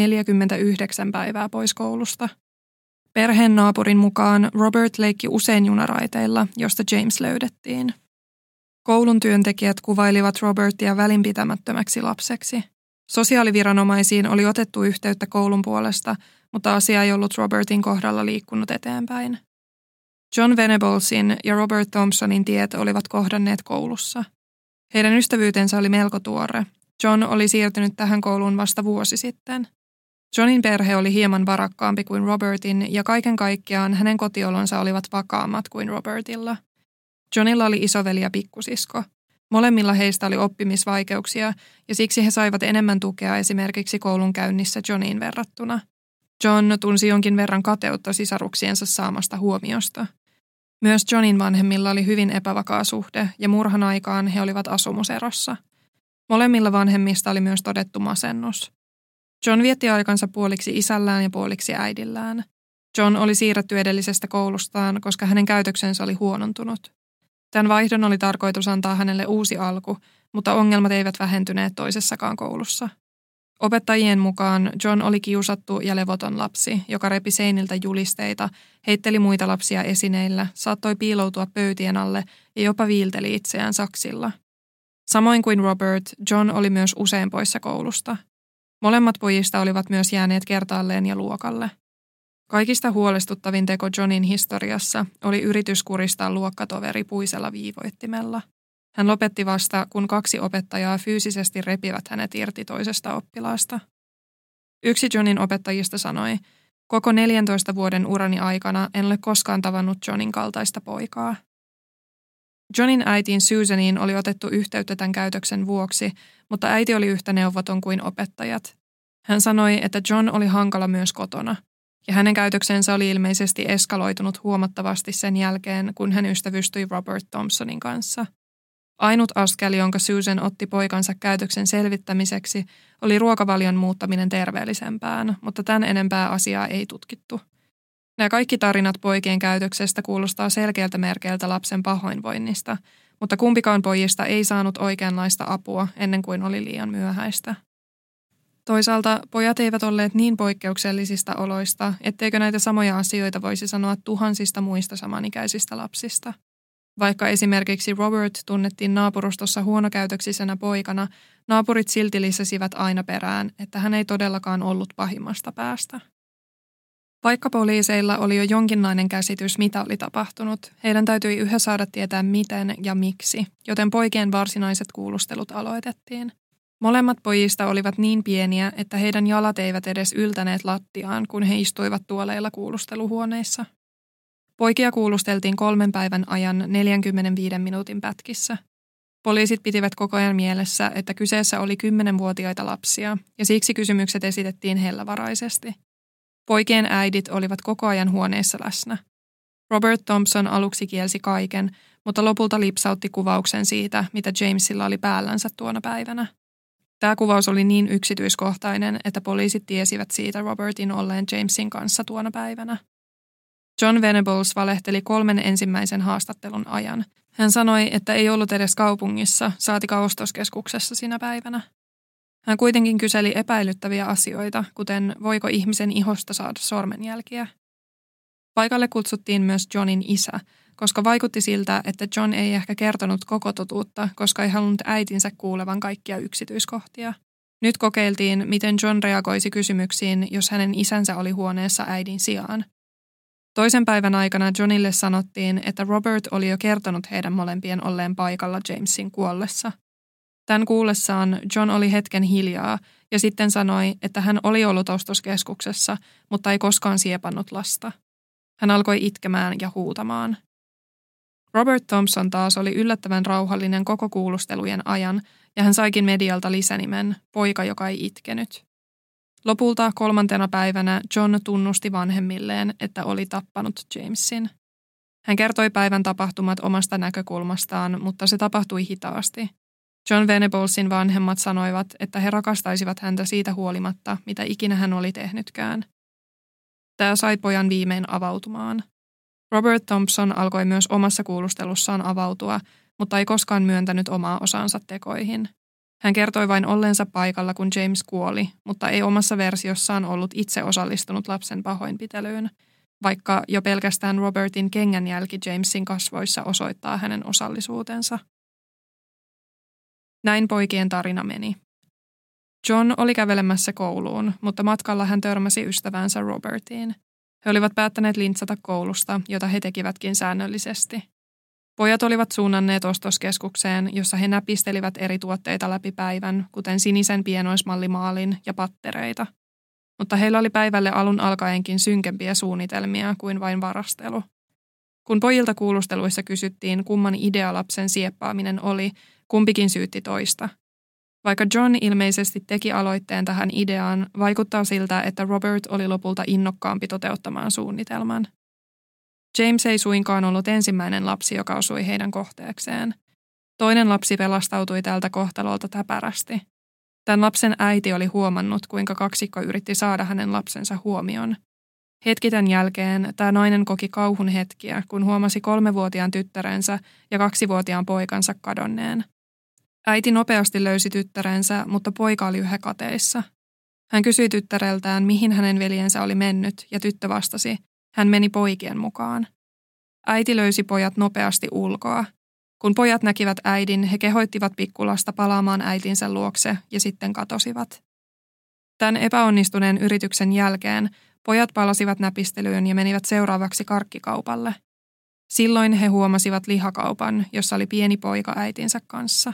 49 päivää pois koulusta. Perheen naapurin mukaan Robert leikki usein junaraiteilla, josta James löydettiin. Koulun työntekijät kuvailivat Robertia välinpitämättömäksi lapseksi. Sosiaaliviranomaisiin oli otettu yhteyttä koulun puolesta, mutta asia ei ollut Robertin kohdalla liikkunut eteenpäin. John Venablesin ja Robert Thompsonin tiet olivat kohdanneet koulussa. Heidän ystävyytensä oli melko tuore. John oli siirtynyt tähän kouluun vasta vuosi sitten. Johnin perhe oli hieman varakkaampi kuin Robertin ja kaiken kaikkiaan hänen kotiolonsa olivat vakaammat kuin Robertilla. Johnilla oli isoveli ja pikkusisko. Molemmilla heistä oli oppimisvaikeuksia ja siksi he saivat enemmän tukea esimerkiksi koulun käynnissä Johniin verrattuna. John tunsi jonkin verran kateutta sisaruksiensa saamasta huomiosta. Myös Johnin vanhemmilla oli hyvin epävakaa suhde ja murhan aikaan he olivat asumuserossa. Molemmilla vanhemmista oli myös todettu masennus. John vietti aikansa puoliksi isällään ja puoliksi äidillään. John oli siirretty edellisestä koulustaan, koska hänen käytöksensä oli huonontunut. Tämän vaihdon oli tarkoitus antaa hänelle uusi alku, mutta ongelmat eivät vähentyneet toisessakaan koulussa. Opettajien mukaan John oli kiusattu ja levoton lapsi, joka repi seiniltä julisteita, heitteli muita lapsia esineillä, saattoi piiloutua pöytien alle ja jopa viilteli itseään saksilla. Samoin kuin Robert, John oli myös usein poissa koulusta. Molemmat pojista olivat myös jääneet kertaalleen ja luokalle. Kaikista huolestuttavin teko Johnin historiassa oli yritys kuristaa luokkatoveri puisella viivoittimella. Hän lopetti vasta, kun 2 opettajaa fyysisesti repivät hänet irti toisesta oppilaasta. Yksi Johnin opettajista sanoi, koko 14 vuoden urani aikana en ole koskaan tavannut Johnin kaltaista poikaa. Johnin äitiin Susaniin oli otettu yhteyttä tämän käytöksen vuoksi, mutta äiti oli yhtä neuvoton kuin opettajat. Hän sanoi, että John oli hankala myös kotona, ja hänen käytöksensä oli ilmeisesti eskaloitunut huomattavasti sen jälkeen, kun hän ystävystyi Robert Thompsonin kanssa. Ainut askel, jonka Susan otti poikansa käytöksen selvittämiseksi, oli ruokavalion muuttaminen terveellisempään, mutta tämän enempää asiaa ei tutkittu. Nämä kaikki tarinat poikien käytöksestä kuulostaa selkeältä merkeiltä lapsen pahoinvoinnista, mutta kumpikaan pojista ei saanut oikeanlaista apua ennen kuin oli liian myöhäistä. Toisaalta pojat eivät olleet niin poikkeuksellisista oloista, etteikö näitä samoja asioita voisi sanoa tuhansista muista samanikäisistä lapsista. Vaikka esimerkiksi Robert tunnettiin naapurustossa huonokäytöksisenä poikana, naapurit silti lisäsivät aina perään, että hän ei todellakaan ollut pahimmasta päästä. Vaikka poliiseilla oli jo jonkinlainen käsitys, mitä oli tapahtunut, heidän täytyi yhä saada tietää miten ja miksi, joten poikien varsinaiset kuulustelut aloitettiin. Molemmat pojista olivat niin pieniä, että heidän jalat eivät edes yltäneet lattiaan, kun he istuivat tuoleilla kuulusteluhuoneissa. Poikia kuulusteltiin 3 päivän ajan 45 minuutin pätkissä. Poliisit pitivät koko ajan mielessä, että kyseessä oli 10-vuotiaita lapsia, ja siksi kysymykset esitettiin hellävaraisesti. Poikien äidit olivat koko ajan huoneessa läsnä. Robert Thompson aluksi kielsi kaiken, mutta lopulta lipsautti kuvauksen siitä, mitä Jamesilla oli päällänsä tuona päivänä. Tämä kuvaus oli niin yksityiskohtainen, että poliisit tiesivät siitä Robertin olleen Jamesin kanssa tuona päivänä. John Venables valehteli 3 ensimmäisen haastattelun ajan. Hän sanoi, että ei ollut edes kaupungissa, saatika ostoskeskuksessa sinä päivänä. Hän kuitenkin kyseli epäilyttäviä asioita, kuten voiko ihmisen ihosta saada sormenjälkiä. Paikalle kutsuttiin myös Johnin isä, koska vaikutti siltä, että John ei ehkä kertonut koko totuutta, koska ei halunnut äitinsä kuulevan kaikkia yksityiskohtia. Nyt kokeiltiin, miten John reagoisi kysymyksiin, jos hänen isänsä oli huoneessa äidin sijaan. Toisen päivän aikana Johnille sanottiin, että Robert oli jo kertonut heidän molempien olleen paikalla Jamesin kuollessa. Tän kuullessaan John oli hetken hiljaa ja sitten sanoi, että hän oli ollut ostoskeskuksessa, mutta ei koskaan siepannut lasta. Hän alkoi itkemään ja huutamaan. Robert Thompson taas oli yllättävän rauhallinen koko kuulustelujen ajan ja hän saikin medialta lisänimen, poika, joka ei itkenyt. Lopulta 3. päivänä John tunnusti vanhemmilleen, että oli tappanut Jamesin. Hän kertoi päivän tapahtumat omasta näkökulmastaan, mutta se tapahtui hitaasti. John Venablesin vanhemmat sanoivat, että he rakastaisivat häntä siitä huolimatta, mitä ikinä hän oli tehnytkään. Tämä sai pojan viimein avautumaan. Robert Thompson alkoi myös omassa kuulustelussaan avautua, mutta ei koskaan myöntänyt omaa osansa tekoihin. Hän kertoi vain olleensa paikalla, kun James kuoli, mutta ei omassa versiossaan ollut itse osallistunut lapsen pahoinpitelyyn, vaikka jo pelkästään Robertin kengänjälki Jamesin kasvoissa osoittaa hänen osallisuutensa. Näin poikien tarina meni. John oli kävelemässä kouluun, mutta matkalla hän törmäsi ystävänsä Robertiin. He olivat päättäneet lintsata koulusta, jota he tekivätkin säännöllisesti. Pojat olivat suunnanneet ostoskeskukseen, jossa he näpistelivät eri tuotteita läpi päivän, kuten sinisen pienoismallimaalin ja pattereita. Mutta heillä oli päivälle alun alkaenkin synkempiä suunnitelmia kuin vain varastelu. Kun pojilta kuulusteluissa kysyttiin, kumman idea lapsen sieppaaminen oli, kumpikin syytti toista. Vaikka John ilmeisesti teki aloitteen tähän ideaan, vaikuttaa siltä, että Robert oli lopulta innokkaampi toteuttamaan suunnitelman. James ei suinkaan ollut ensimmäinen lapsi, joka osui heidän kohteekseen. Toinen lapsi pelastautui tältä kohtalolta täpärästi. Tämän lapsen äiti oli huomannut, kuinka kaksikko yritti saada hänen lapsensa huomion. Hetki tämän jälkeen tämä nainen koki kauhun hetkiä, kun huomasi 3-vuotiaan tyttärensä ja 2-vuotiaan poikansa kadonneen. Äiti nopeasti löysi tyttärensä, mutta poika oli yhä kateissa. Hän kysyi tyttäreltään, mihin hänen veljensä oli mennyt, ja tyttö vastasi, hän meni poikien mukaan. Äiti löysi pojat nopeasti ulkoa. Kun pojat näkivät äidin, he kehoittivat pikkulasta palaamaan äitinsä luokse ja sitten katosivat. Tämän epäonnistuneen yrityksen jälkeen pojat palasivat näpistelyyn ja menivät seuraavaksi karkkikaupalle. Silloin he huomasivat lihakaupan, jossa oli pieni poika äitinsä kanssa.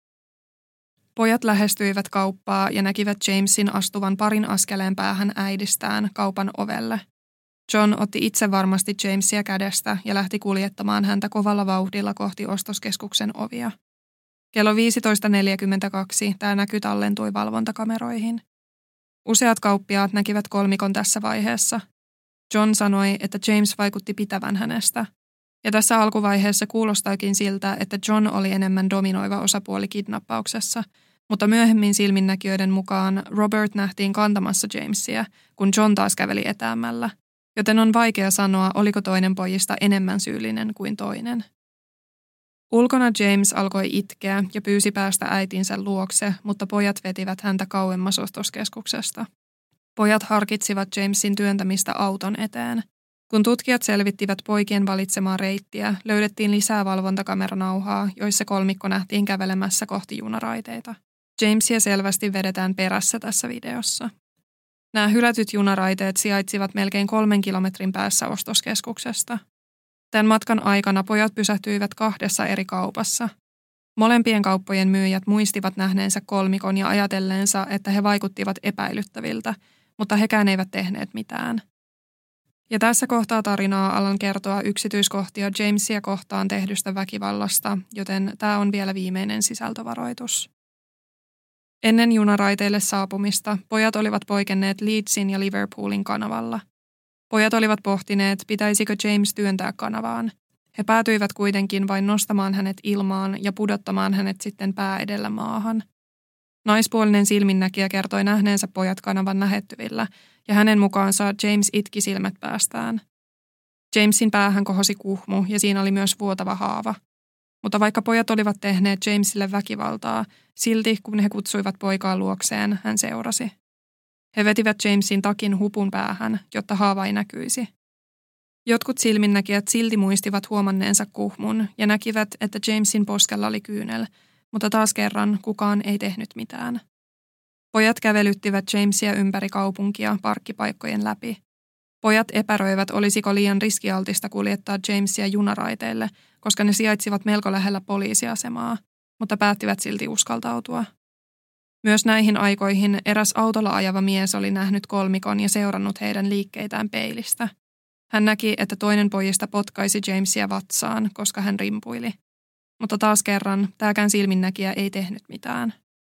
Pojat lähestyivät kauppaa ja näkivät Jamesin astuvan parin askeleen päähän äidistään kaupan ovelle. John otti itse varmasti Jamesia kädestä ja lähti kuljettamaan häntä kovalla vauhdilla kohti ostoskeskuksen ovia. Kello 15.42 tämä näky tallentui valvontakameroihin. Useat kauppiaat näkivät kolmikon tässä vaiheessa. John sanoi, että James vaikutti pitävän hänestä. Ja tässä alkuvaiheessa kuulostaakin siltä, että John oli enemmän dominoiva osapuoli kidnappauksessa, mutta myöhemmin silminnäkijöiden mukaan Robert nähtiin kantamassa Jamesia, kun John taas käveli etäämällä. Joten on vaikea sanoa, oliko toinen pojista enemmän syyllinen kuin toinen. Ulkona James alkoi itkeä ja pyysi päästä äitinsä luokse, mutta pojat vetivät häntä kauemmas ostoskeskuksesta. Pojat harkitsivat Jamesin työntämistä auton eteen. Kun tutkijat selvittivät poikien valitsemaa reittiä, löydettiin lisää valvontakameranauhaa, joissa kolmikko nähtiin kävelemässä kohti junaraiteita. Jamesia selvästi vedetään perässä tässä videossa. Nämä hylätyt junaraiteet sijaitsivat melkein 3 kilometrin päässä ostoskeskuksesta. Tämän matkan aikana pojat pysähtyivät 2 eri kaupassa. Molempien kauppojen myyjät muistivat nähneensä kolmikon ja ajatelleensa, että he vaikuttivat epäilyttäviltä, mutta hekään eivät tehneet mitään. Ja tässä kohtaa tarinaa alan kertoa yksityiskohtia Jamesia kohtaan tehdystä väkivallasta, joten tämä on vielä viimeinen sisältövaroitus. Ennen junaraiteille saapumista pojat olivat poikenneet Leedsin ja Liverpoolin kanavalla. Pojat olivat pohtineet, pitäisikö James työntää kanavaan. He päätyivät kuitenkin vain nostamaan hänet ilmaan ja pudottamaan hänet sitten pää edellä maahan. Naispuolinen silminnäkijä kertoi nähneensä pojat kanavan lähettyvillä, ja hänen mukaansa James itki silmät päästään. Jamesin päähän kohosi kuhmu ja siinä oli myös vuotava haava. Mutta vaikka pojat olivat tehneet Jamesille väkivaltaa, silti kun he kutsuivat poikaa luokseen, hän seurasi. He vetivät Jamesin takin hupun päähän, jotta haava ei näkyisi. Jotkut silminnäkijät silti muistivat huomanneensa kuhmun ja näkivät, että Jamesin poskella oli kyynel, mutta taas kerran kukaan ei tehnyt mitään. Pojat kävelyttivät Jamesia ympäri kaupunkia parkkipaikkojen läpi. Pojat epäröivät, olisiko liian riskialtista kuljettaa Jamesia junaraiteille, koska ne sijaitsivat melko lähellä poliisiasemaa, mutta päättivät silti uskaltautua. Myös näihin aikoihin eräs autolla ajava mies oli nähnyt kolmikon ja seurannut heidän liikkeitään peilistä. Hän näki, että toinen pojista potkaisi Jamesia vatsaan, koska hän rimpuili. Mutta taas kerran tämäkään silminnäkijä ei tehnyt mitään.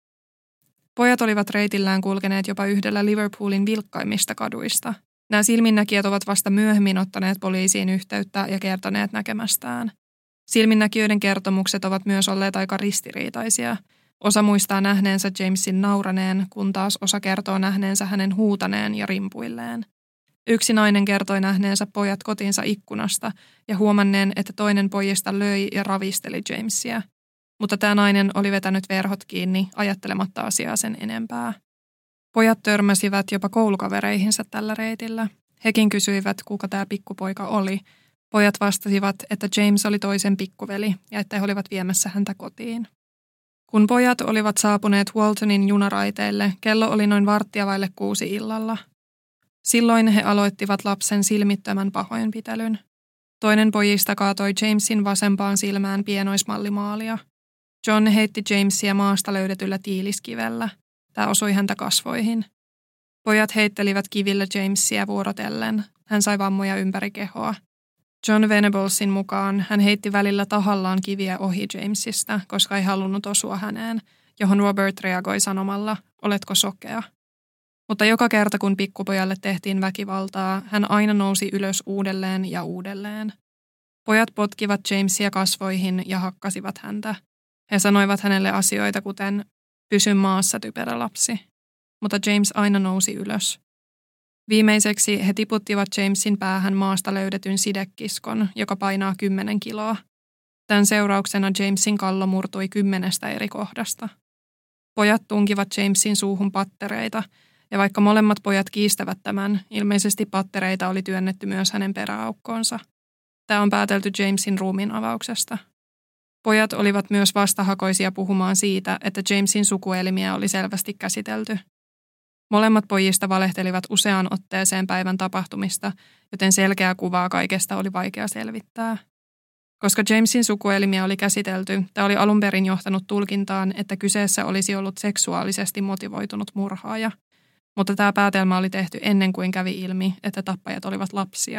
Pojat olivat reitillään kulkeneet jopa yhdellä Liverpoolin vilkkaimmista kaduista. Nämä silminnäkijät ovat vasta myöhemmin ottaneet poliisiin yhteyttä ja kertoneet näkemästään. Silminnäkijöiden kertomukset ovat myös olleet aika ristiriitaisia. Osa muistaa nähneensä Jamesin nauraneen, kun taas osa kertoo nähneensä hänen huutaneen ja rimpuilleen. Yksi nainen kertoi nähneensä pojat kotinsa ikkunasta ja huomanneen, että toinen pojista löi ja ravisteli Jamesia. Mutta tämä nainen oli vetänyt verhot kiinni ajattelematta asiaa sen enempää. Pojat törmäsivät jopa koulukavereihinsa tällä reitillä. Hekin kysyivät, kuka tämä pikkupoika oli. Pojat vastasivat, että James oli toisen pikkuveli ja että he olivat viemässä häntä kotiin. Kun pojat olivat saapuneet Waltonin junaraiteille, kello oli noin 6:15 illalla. Silloin he aloittivat lapsen silmittömän pahoinpitelyn. Toinen pojista kaatoi Jamesin vasempaan silmään pienoismallimaalia. John heitti Jamesia maasta löydetyllä tiiliskivellä. Tämä osui häntä kasvoihin. Pojat heittelivät kivillä Jamesia vuorotellen. Hän sai vammoja ympäri kehoa. John Venablesin mukaan hän heitti välillä tahallaan kiviä ohi Jamesista, koska ei halunnut osua häneen, johon Robert reagoi sanomalla, oletko sokea? Mutta joka kerta kun pikkupojalle tehtiin väkivaltaa, hän aina nousi ylös uudelleen ja uudelleen. Pojat potkivat Jamesia kasvoihin ja hakkasivat häntä. He sanoivat hänelle asioita kuten, pysy maassa typerä lapsi. Mutta James aina nousi ylös. Viimeiseksi he tiputtivat Jamesin päähän maasta löydetyn sidekiskon, joka painaa 10 kiloa. Tämän seurauksena Jamesin kallo murtui 10 eri kohdasta. Pojat tunkivat Jamesin suuhun pattereita, ja vaikka molemmat pojat kiistävät tämän, ilmeisesti pattereita oli työnnetty myös hänen peräaukkoonsa. Tämä on päätelty Jamesin ruumiin avauksesta. Pojat olivat myös vastahakoisia puhumaan siitä, että Jamesin sukuelimiä oli selvästi käsitelty. Molemmat pojista valehtelivat useaan otteeseen päivän tapahtumista, joten selkeää kuvaa kaikesta oli vaikea selvittää. Koska Jamesin sukuelimiä oli käsitelty, tämä oli alun perin johtanut tulkintaan, että kyseessä olisi ollut seksuaalisesti motivoitunut murhaaja. Mutta tämä päätelmä oli tehty ennen kuin kävi ilmi, että tappajat olivat lapsia.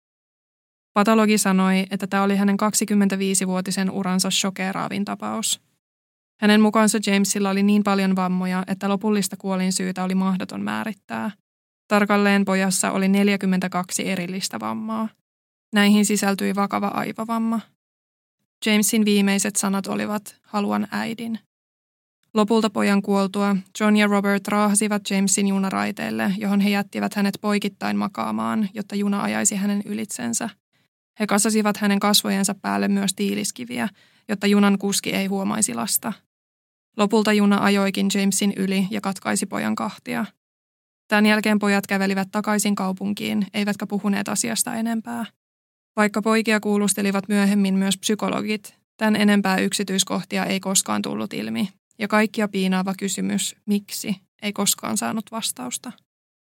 Patologi sanoi, että tämä oli hänen 25-vuotisen uransa shokeeraavin tapaus. Hänen mukaansa Jamesilla oli niin paljon vammoja, että lopullista kuolinsyytä oli mahdoton määrittää. Tarkalleen pojassa oli 42 erillistä vammaa. Näihin sisältyi vakava aivovamma. Jamesin viimeiset sanat olivat, haluan äidin. Lopulta pojan kuoltua John ja Robert raahasivat Jamesin junaraiteelle, johon he jättivät hänet poikittain makaamaan, jotta juna ajaisi hänen ylitsensä. He kasasivat hänen kasvojensa päälle myös tiiliskiviä, jotta junan kuski ei huomaisi lasta. Lopulta juna ajoikin Jamesin yli ja katkaisi pojan kahtia. Tämän jälkeen pojat kävelivät takaisin kaupunkiin, eivätkä puhuneet asiasta enempää. Vaikka poikia kuulustelivat myöhemmin myös psykologit, tämän enempää yksityiskohtia ei koskaan tullut ilmi, ja kaikkia piinaava kysymys, miksi, ei koskaan saanut vastausta.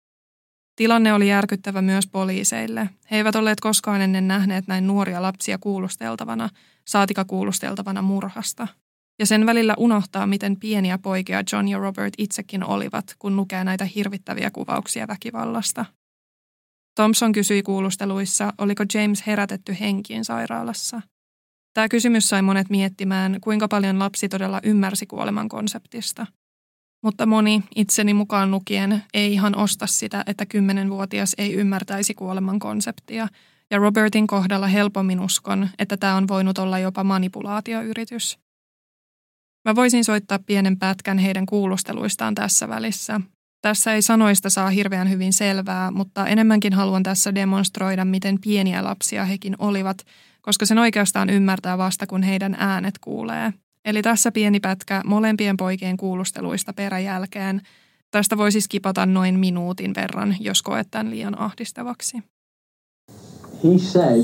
Tilanne oli järkyttävä myös poliiseille. He eivät olleet koskaan ennen nähneet näin nuoria lapsia kuulusteltavana, saatika kuulusteltavana murhasta. Ja sen välillä unohtaa, miten pieniä poikia John ja Robert itsekin olivat, kun lukee näitä hirvittäviä kuvauksia väkivallasta. Thompson kysyi kuulusteluissa, oliko James herätetty henkiin sairaalassa. Tämä kysymys sai monet miettimään, kuinka paljon lapsi todella ymmärsi kuoleman konseptista. Mutta moni, itseni mukaan lukien, ei ihan osta sitä, että 10-vuotias ei ymmärtäisi kuoleman konseptia, ja Robertin kohdalla helpommin uskon, että tämä on voinut olla jopa manipulaatioyritys. Mä voisin soittaa pienen pätkän heidän kuulusteluistaan tässä välissä. Tässä ei sanoista saa hirveän hyvin selvää, mutta enemmänkin haluan tässä demonstroida, miten pieniä lapsia hekin olivat, koska sen oikeastaan ymmärtää vasta, kun heidän äänet kuulee. Eli tässä pieni pätkä molempien poikien kuulusteluista peräjälkeen. Tästä voisi skipata noin minuutin verran, jos koet tämän liian ahdistavaksi. He said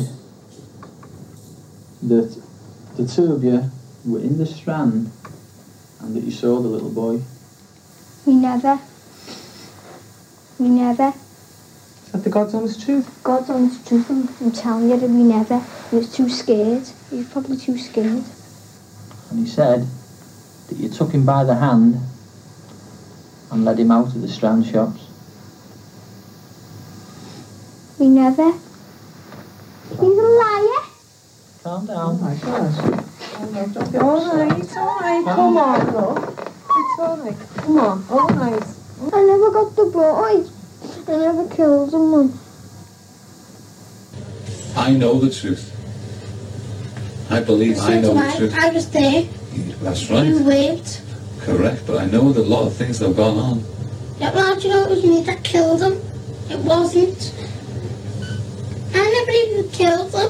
that the two of you were in the Strand and that you saw the little boy. We never. Is that the God's honest truth? God's honest truth, I'm telling you that we never. He was too scared. He was probably too scared. And he said that you took him by the hand and led him out of the Strand shops. We never. He's a liar. Calm down. Oh my gosh. All right. Come on, look. It's all right. Come on, all right. I never got the boy. I never killed him, Mum. I know the truth. I believe I know the truth. I was there. That's right. You weren't. Correct, but I know that a lot of things that have gone on. Yeah, well, you know, it was me that killed him. It wasn't. I never even killed him.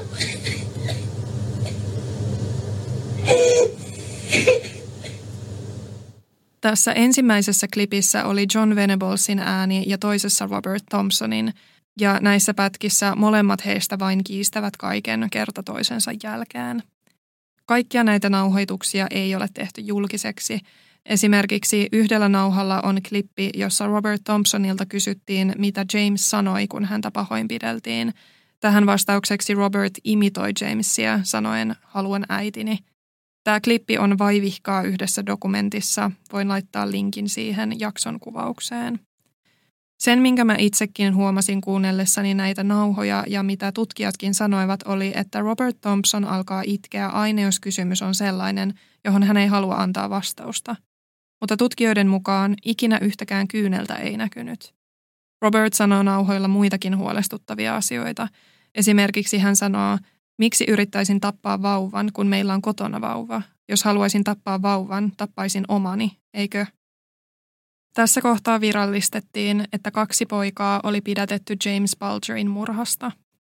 Tässä ensimmäisessä klipissä oli John Venables' ääni ja toisessa Robert Thompsonin, ja näissä pätkissä molemmat heistä vain kiistävät kaiken kerta toisensa jälkeen. Kaikkia näitä nauhoituksia ei ole tehty julkiseksi. Esimerkiksi yhdellä nauhalla on klippi, jossa Robert Thompsonilta kysyttiin, mitä James sanoi, kun häntä pahoinpideltiin. Tähän vastaukseksi Robert imitoi Jamesia sanoen, haluan äitini. Tämä klippi on vaivihkaa yhdessä dokumentissa. Voin laittaa linkin siihen jakson kuvaukseen. Sen, minkä mä itsekin huomasin kuunnellessani näitä nauhoja ja mitä tutkijatkin sanoivat, oli, että Robert Thompson alkaa itkeä aina, jos kysymys on sellainen, johon hän ei halua antaa vastausta. Mutta tutkijoiden mukaan ikinä yhtäkään kyyneltä ei näkynyt. Robert sanoo nauhoilla muitakin huolestuttavia asioita. Esimerkiksi hän sanoo, miksi yrittäisin tappaa vauvan, kun meillä on kotona vauva? Jos haluaisin tappaa vauvan, tappaisin omani, eikö? Tässä kohtaa virallistettiin, että 2 poikaa oli pidätetty James Bulgerin murhasta.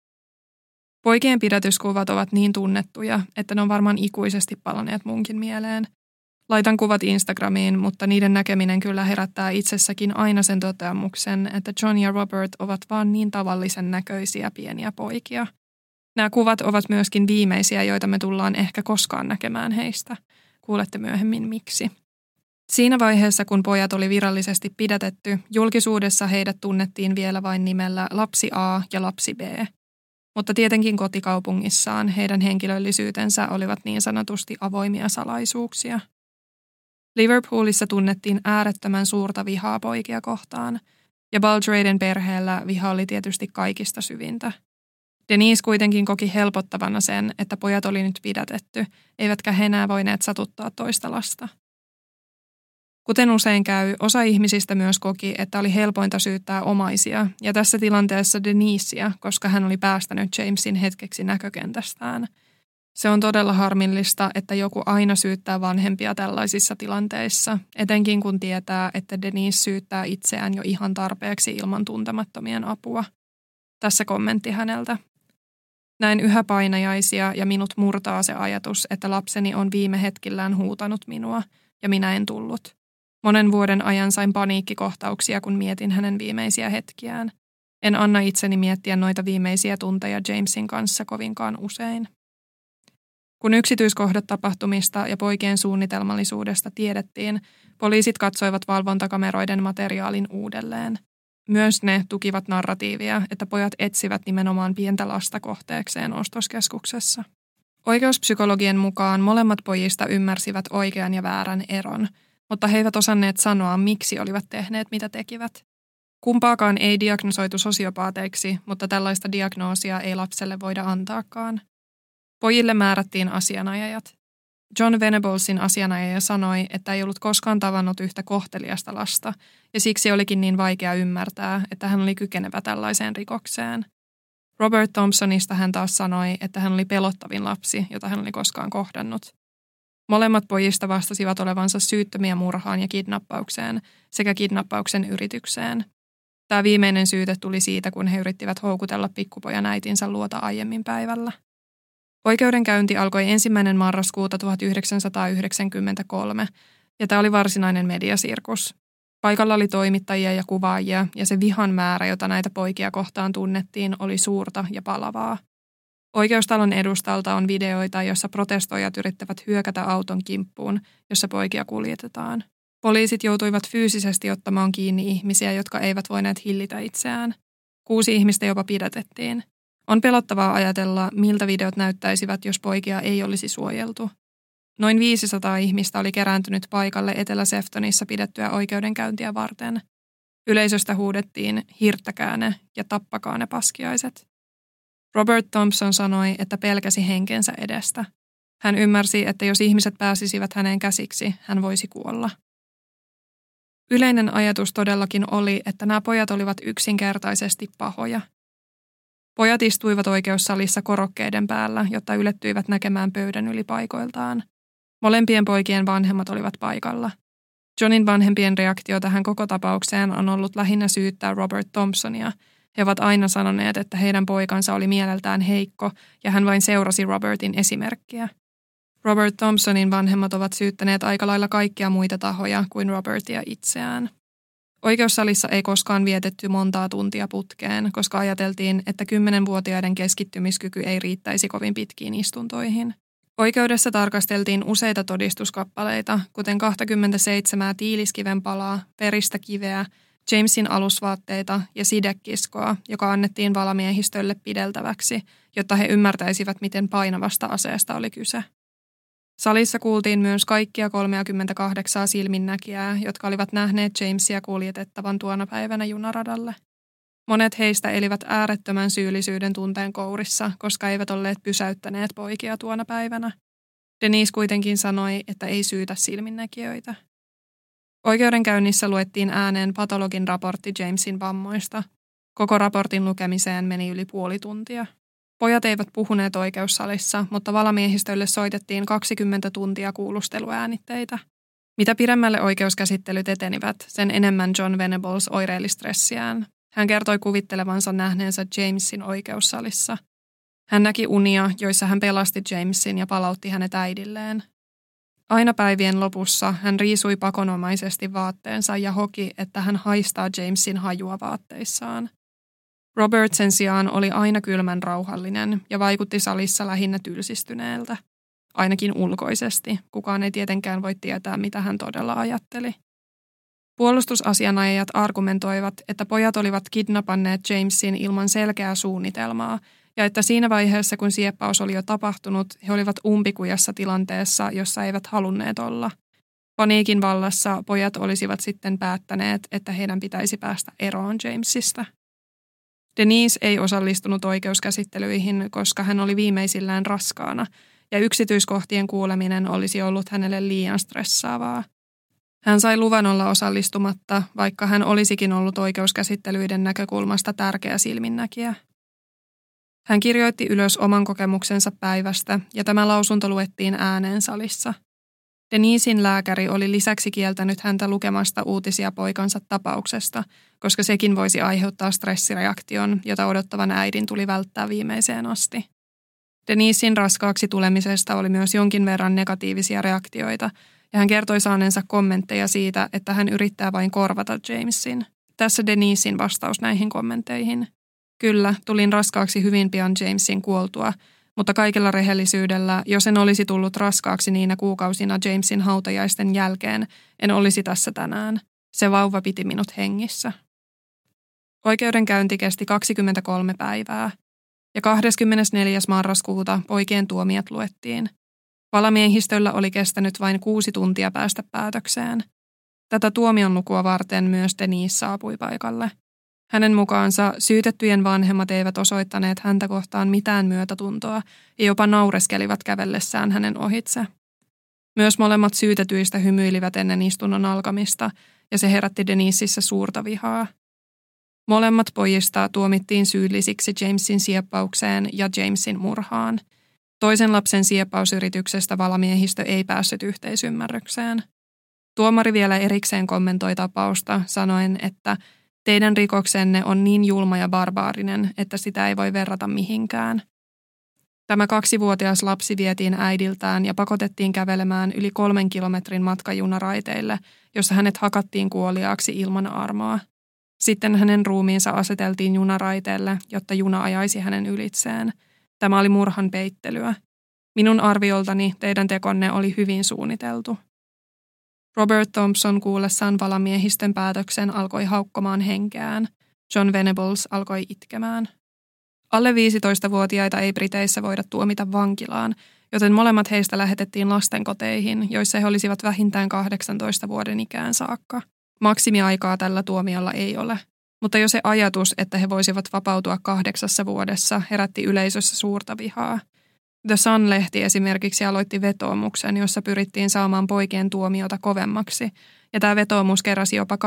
Poikien pidätyskuvat ovat niin tunnettuja, että ne on varmaan ikuisesti palaneet munkin mieleen. Laitan kuvat Instagramiin, mutta niiden näkeminen kyllä herättää itsessäkin aina sen toteamuksen, että John ja Robert ovat vaan niin tavallisen näköisiä pieniä poikia. Nämä kuvat ovat myöskin viimeisiä, joita me tullaan ehkä koskaan näkemään heistä. Kuulette myöhemmin miksi. Siinä vaiheessa, kun pojat oli virallisesti pidätetty, julkisuudessa heidät tunnettiin vielä vain nimellä lapsi A ja lapsi B. Mutta tietenkin kotikaupungissaan heidän henkilöllisyytensä olivat niin sanotusti avoimia salaisuuksia. Liverpoolissa tunnettiin äärettömän suurta vihaa poikia kohtaan, ja Bulgereiden perheellä viha oli tietysti kaikista syvintä. Denise kuitenkin koki helpottavana sen, että pojat oli nyt pidätetty, eivätkä he enää voineet satuttaa toista lasta. Kuten usein käy, osa ihmisistä myös koki, että oli helpointa syyttää omaisia, ja tässä tilanteessa Denisea, koska hän oli päästänyt Jamesin hetkeksi näkökentästään. Se on todella harmillista, että joku aina syyttää vanhempia tällaisissa tilanteissa, etenkin kun tietää, että Denise syyttää itseään jo ihan tarpeeksi ilman tuntemattomien apua. Tässä kommentti häneltä. Näin yhä painajaisia ja minut murtaa se ajatus, että lapseni on viime hetkillään huutanut minua ja minä en tullut. Monen vuoden ajan sain paniikkikohtauksia, kun mietin hänen viimeisiä hetkiään. En anna itseni miettiä noita viimeisiä tunteja Jamesin kanssa kovinkaan usein. Kun yksityiskohdat tapahtumista ja poikien suunnitelmallisuudesta tiedettiin, poliisit katsoivat valvontakameroiden materiaalin uudelleen. Myös ne tukivat narratiivia, että pojat etsivät nimenomaan pientä lasta kohteekseen ostoskeskuksessa. Oikeuspsykologien mukaan molemmat pojista ymmärsivät oikean ja väärän eron, mutta he eivät osanneet sanoa, miksi olivat tehneet mitä tekivät. Kumpaakaan ei diagnosoitu sosiopaateiksi, mutta tällaista diagnoosia ei lapselle voida antaakaan. Pojille määrättiin asianajajat. John Venablesin asianajaja sanoi, että ei ollut koskaan tavannut yhtä kohteliasta lasta, ja siksi olikin niin vaikea ymmärtää, että hän oli kykenevä tällaiseen rikokseen. Robert Thompsonista hän taas sanoi, että hän oli pelottavin lapsi, jota hän oli koskaan kohdannut. Molemmat pojista vastasivat olevansa syyttömiä murhaan ja kidnappaukseen sekä kidnappauksen yritykseen. Tämä viimeinen syyte tuli siitä, kun he yrittivät houkutella pikkupojan äitinsä luota aiemmin päivällä. Oikeudenkäynti alkoi 1. marraskuuta 1993, ja tämä oli varsinainen mediasirkus. Paikalla oli toimittajia ja kuvaajia, ja se vihan määrä, jota näitä poikia kohtaan tunnettiin, oli suurta ja palavaa. Oikeustalon edustalta on videoita, joissa protestoijat yrittävät hyökätä auton kimppuun, jossa poikia kuljetetaan. Poliisit joutuivat fyysisesti ottamaan kiinni ihmisiä, jotka eivät voineet hillitä itseään. 6 ihmistä jopa pidätettiin. On pelottavaa ajatella, miltä videot näyttäisivät, jos poikia ei olisi suojeltu. Noin 500 ihmistä oli kerääntynyt paikalle Etelä-Seftonissa pidettyä oikeudenkäyntiä varten. Yleisöstä huudettiin, hirttäkää ne ja tappakaa ne paskiaiset. Robert Thompson sanoi, että pelkäsi henkensä edestä. Hän ymmärsi, että jos ihmiset pääsisivät häneen käsiksi, hän voisi kuolla. Yleinen ajatus todellakin oli, että nämä pojat olivat yksinkertaisesti pahoja. Pojat istuivat oikeussalissa korokkeiden päällä, jotta ylettyivät näkemään pöydän yli paikoiltaan. Molempien poikien vanhemmat olivat paikalla. Johnin vanhempien reaktio tähän koko tapaukseen on ollut lähinnä syyttää Robert Thompsonia. He ovat aina sanoneet, että heidän poikansa oli mieleltään heikko ja hän vain seurasi Robertin esimerkkiä. Robert Thompsonin vanhemmat ovat syyttäneet aika lailla kaikkia muita tahoja kuin Robertia itseään. Oikeussalissa ei koskaan vietetty montaa tuntia putkeen, koska ajateltiin, että 10-vuotiaiden keskittymiskyky ei riittäisi kovin pitkiin istuntoihin. Oikeudessa tarkasteltiin useita todistuskappaleita, kuten 27 tiiliskiven palaa, veristä kiveä, Jamesin alusvaatteita ja sidekiskoa, joka annettiin valamiehistölle pideltäväksi, jotta he ymmärtäisivät, miten painavasta aseesta oli kyse. Salissa kuultiin myös kaikkia 38 silminnäkijää, jotka olivat nähneet Jamesia kuljetettavan tuona päivänä junaradalle. Monet heistä elivät äärettömän syyllisyyden tunteen kourissa, koska eivät olleet pysäyttäneet poikia tuona päivänä. Denise kuitenkin sanoi, että ei syytä silminnäkijöitä. Oikeudenkäynnissä luettiin ääneen patologin raportti Jamesin vammoista. Koko raportin lukemiseen meni yli puoli tuntia. Pojat eivät puhuneet oikeussalissa, mutta valamiehistölle soitettiin 20 tuntia kuulusteluäänitteitä. Mitä pidemmälle oikeuskäsittelyt etenivät, sen enemmän John Venables oireili stressiään. Hän kertoi kuvittelevansa nähneensä Jamesin oikeussalissa. Hän näki unia, joissa hän pelasti Jamesin ja palautti hänet äidilleen. Aina päivien lopussa hän riisui pakonomaisesti vaatteensa ja hoki, että hän haistaa Jamesin hajua vaatteissaan. Robert sen sijaan oli aina kylmän rauhallinen ja vaikutti salissa lähinnä tylsistyneeltä. Ainakin ulkoisesti, kukaan ei tietenkään voi tietää, mitä hän todella ajatteli. Puolustusasianajajat argumentoivat, että pojat olivat kidnapanneet Jamesin ilman selkeää suunnitelmaa ja että siinä vaiheessa, kun sieppaus oli jo tapahtunut, he olivat umpikujassa tilanteessa, jossa eivät halunneet olla. Paniikin vallassa pojat olisivat sitten päättäneet, että heidän pitäisi päästä eroon Jamesista. Denise ei osallistunut oikeuskäsittelyihin, koska hän oli viimeisillään raskaana ja yksityiskohtien kuuleminen olisi ollut hänelle liian stressaavaa. Hän sai luvan olla osallistumatta, vaikka hän olisikin ollut oikeuskäsittelyiden näkökulmasta tärkeä silminnäkijä. Hän kirjoitti ylös oman kokemuksensa päivästä ja tämä lausunto luettiin ääneen salissa. Denisin lääkäri oli lisäksi kieltänyt häntä lukemasta uutisia poikansa tapauksesta, koska sekin voisi aiheuttaa stressireaktion, jota odottavan äidin tuli välttää viimeiseen asti. Denisin raskaaksi tulemisesta oli myös jonkin verran negatiivisia reaktioita, ja hän kertoi saaneensa kommentteja siitä, että hän yrittää vain korvata Jamesin. Tässä Denisin vastaus näihin kommentteihin. Kyllä, tulin raskaaksi hyvin pian Jamesin kuoltua, mutta kaikella rehellisyydellä, jos en olisi tullut raskaaksi niinä kuukausina Jamesin hautajaisten jälkeen, en olisi tässä tänään. Se vauva piti minut hengissä. Oikeudenkäynti kesti 23 päivää, ja 24. marraskuuta poikien tuomiot luettiin. Valamiehistöllä oli kestänyt vain 6 tuntia päästä päätökseen. Tätä tuomionlukua varten myös Denise saapui paikalle. Hänen mukaansa syytettyjen vanhemmat eivät osoittaneet häntä kohtaan mitään myötätuntoa ja jopa naureskelivat kävellessään hänen ohitse. Myös molemmat syytetyistä hymyilivät ennen istunnon alkamista ja se herätti Denisissä suurta vihaa. Molemmat pojista tuomittiin syyllisiksi Jamesin sieppaukseen ja Jamesin murhaan. Toisen lapsen sieppausyrityksestä valamiehistö ei päässyt yhteisymmärrykseen. Tuomari vielä erikseen kommentoi tapausta sanoen, että teidän rikoksenne on niin julma ja barbaarinen, että sitä ei voi verrata mihinkään. Tämä 2-vuotias lapsi vietiin äidiltään ja pakotettiin kävelemään yli 3 kilometrin matka junaraiteille, jossa hänet hakattiin kuoliaaksi ilman armoa. Sitten hänen ruumiinsa aseteltiin junaraiteelle, jotta juna ajaisi hänen ylitseen. Tämä oli murhan peittelyä. Minun arvioltani teidän tekonne oli hyvin suunniteltu. Robert Thompson kuullessaan valamiehistön päätöksen alkoi haukkomaan henkeään. John Venables alkoi itkemään. Alle 15-vuotiaita ei Briteissä voida tuomita vankilaan, joten molemmat heistä lähetettiin lastenkoteihin, joissa he olisivat vähintään 18 vuoden ikään saakka. Maksimiaikaa tällä tuomiolla ei ole, mutta jo se ajatus, että he voisivat vapautua 8 vuodessa, herätti yleisössä suurta vihaa. The Sun-lehti esimerkiksi aloitti vetoomuksen, jossa pyrittiin saamaan poikien tuomiota kovemmaksi, ja tämä vetoomus keräsi jopa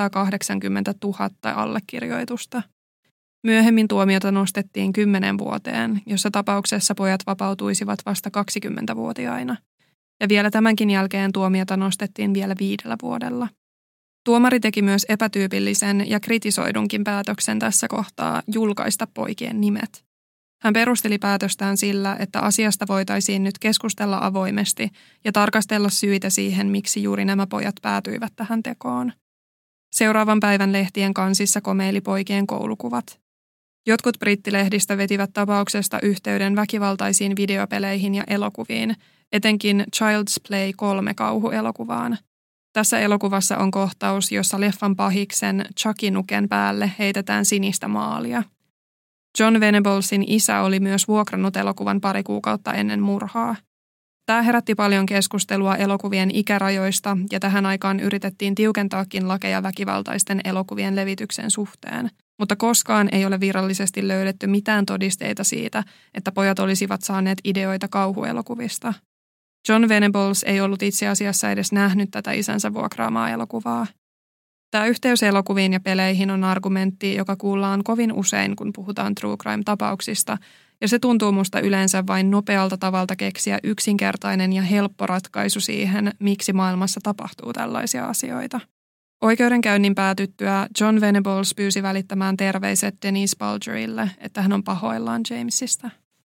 280 000 allekirjoitusta. Myöhemmin tuomiota nostettiin 10 vuoteen, jossa tapauksessa pojat vapautuisivat vasta 20-vuotiaina. Ja vielä tämänkin jälkeen tuomiota nostettiin vielä 5 vuodella. Tuomari teki myös epätyypillisen ja kritisoidunkin päätöksen tässä kohtaa julkaista poikien nimet. Hän perusteli päätöstään sillä, että asiasta voitaisiin nyt keskustella avoimesti ja tarkastella syitä siihen, miksi juuri nämä pojat päätyivät tähän tekoon. Seuraavan päivän lehtien kansissa komeili poikien koulukuvat. Jotkut brittilehdistä vetivät tapauksesta yhteyden väkivaltaisiin videopeleihin ja elokuviin, etenkin Child's Play 3 kauhuelokuvaan. Tässä elokuvassa on kohtaus, jossa leffan pahiksen Chucky-nuken päälle heitetään sinistä maalia. John Venablesin isä oli myös vuokrannut elokuvan pari kuukautta ennen murhaa. Tämä herätti paljon keskustelua elokuvien ikärajoista ja tähän aikaan yritettiin tiukentaakin lakeja väkivaltaisten elokuvien levityksen suhteen. Mutta koskaan ei ole virallisesti löydetty mitään todisteita siitä, että pojat olisivat saaneet ideoita kauhuelokuvista. John Venables ei ollut itse asiassa edes nähnyt tätä isänsä vuokraamaa elokuvaa. Tämä yhteys elokuviin ja peleihin on argumentti, joka kuullaan kovin usein, kun puhutaan true crime-tapauksista, ja se tuntuu musta yleensä vain nopealta tavalta keksiä yksinkertainen ja helppo ratkaisu siihen, miksi maailmassa tapahtuu tällaisia asioita. Oikeudenkäynnin päätyttyä John Venables pyysi välittämään terveiset Denise Bulgerille, että hän on pahoillaan Jamesista.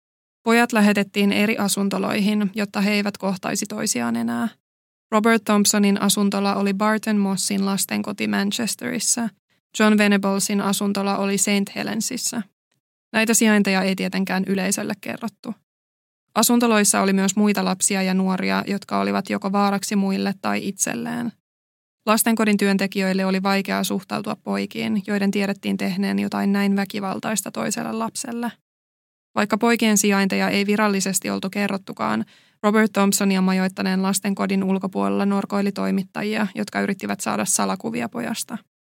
Pojat lähetettiin eri asuntoloihin, jotta he eivät kohtaisi toisiaan enää. Robert Thompsonin asuntola oli Barton Mossin lastenkoti Manchesterissa. John Venablesin asuntola oli St. Helensissa. Näitä sijainteja ei tietenkään yleisölle kerrottu. Asuntoloissa oli myös muita lapsia ja nuoria, jotka olivat joko vaaraksi muille tai itselleen. Lastenkodin työntekijöille oli vaikeaa suhtautua poikiin, joiden tiedettiin tehneen jotain näin väkivaltaista toiselle lapselle. Vaikka poikien sijainteja ei virallisesti oltu kerrottukaan, Robert Thompsonia majoittaneen lastenkodin ulkopuolella norkoili toimittajia, jotka yrittivät saada salakuvia pojasta.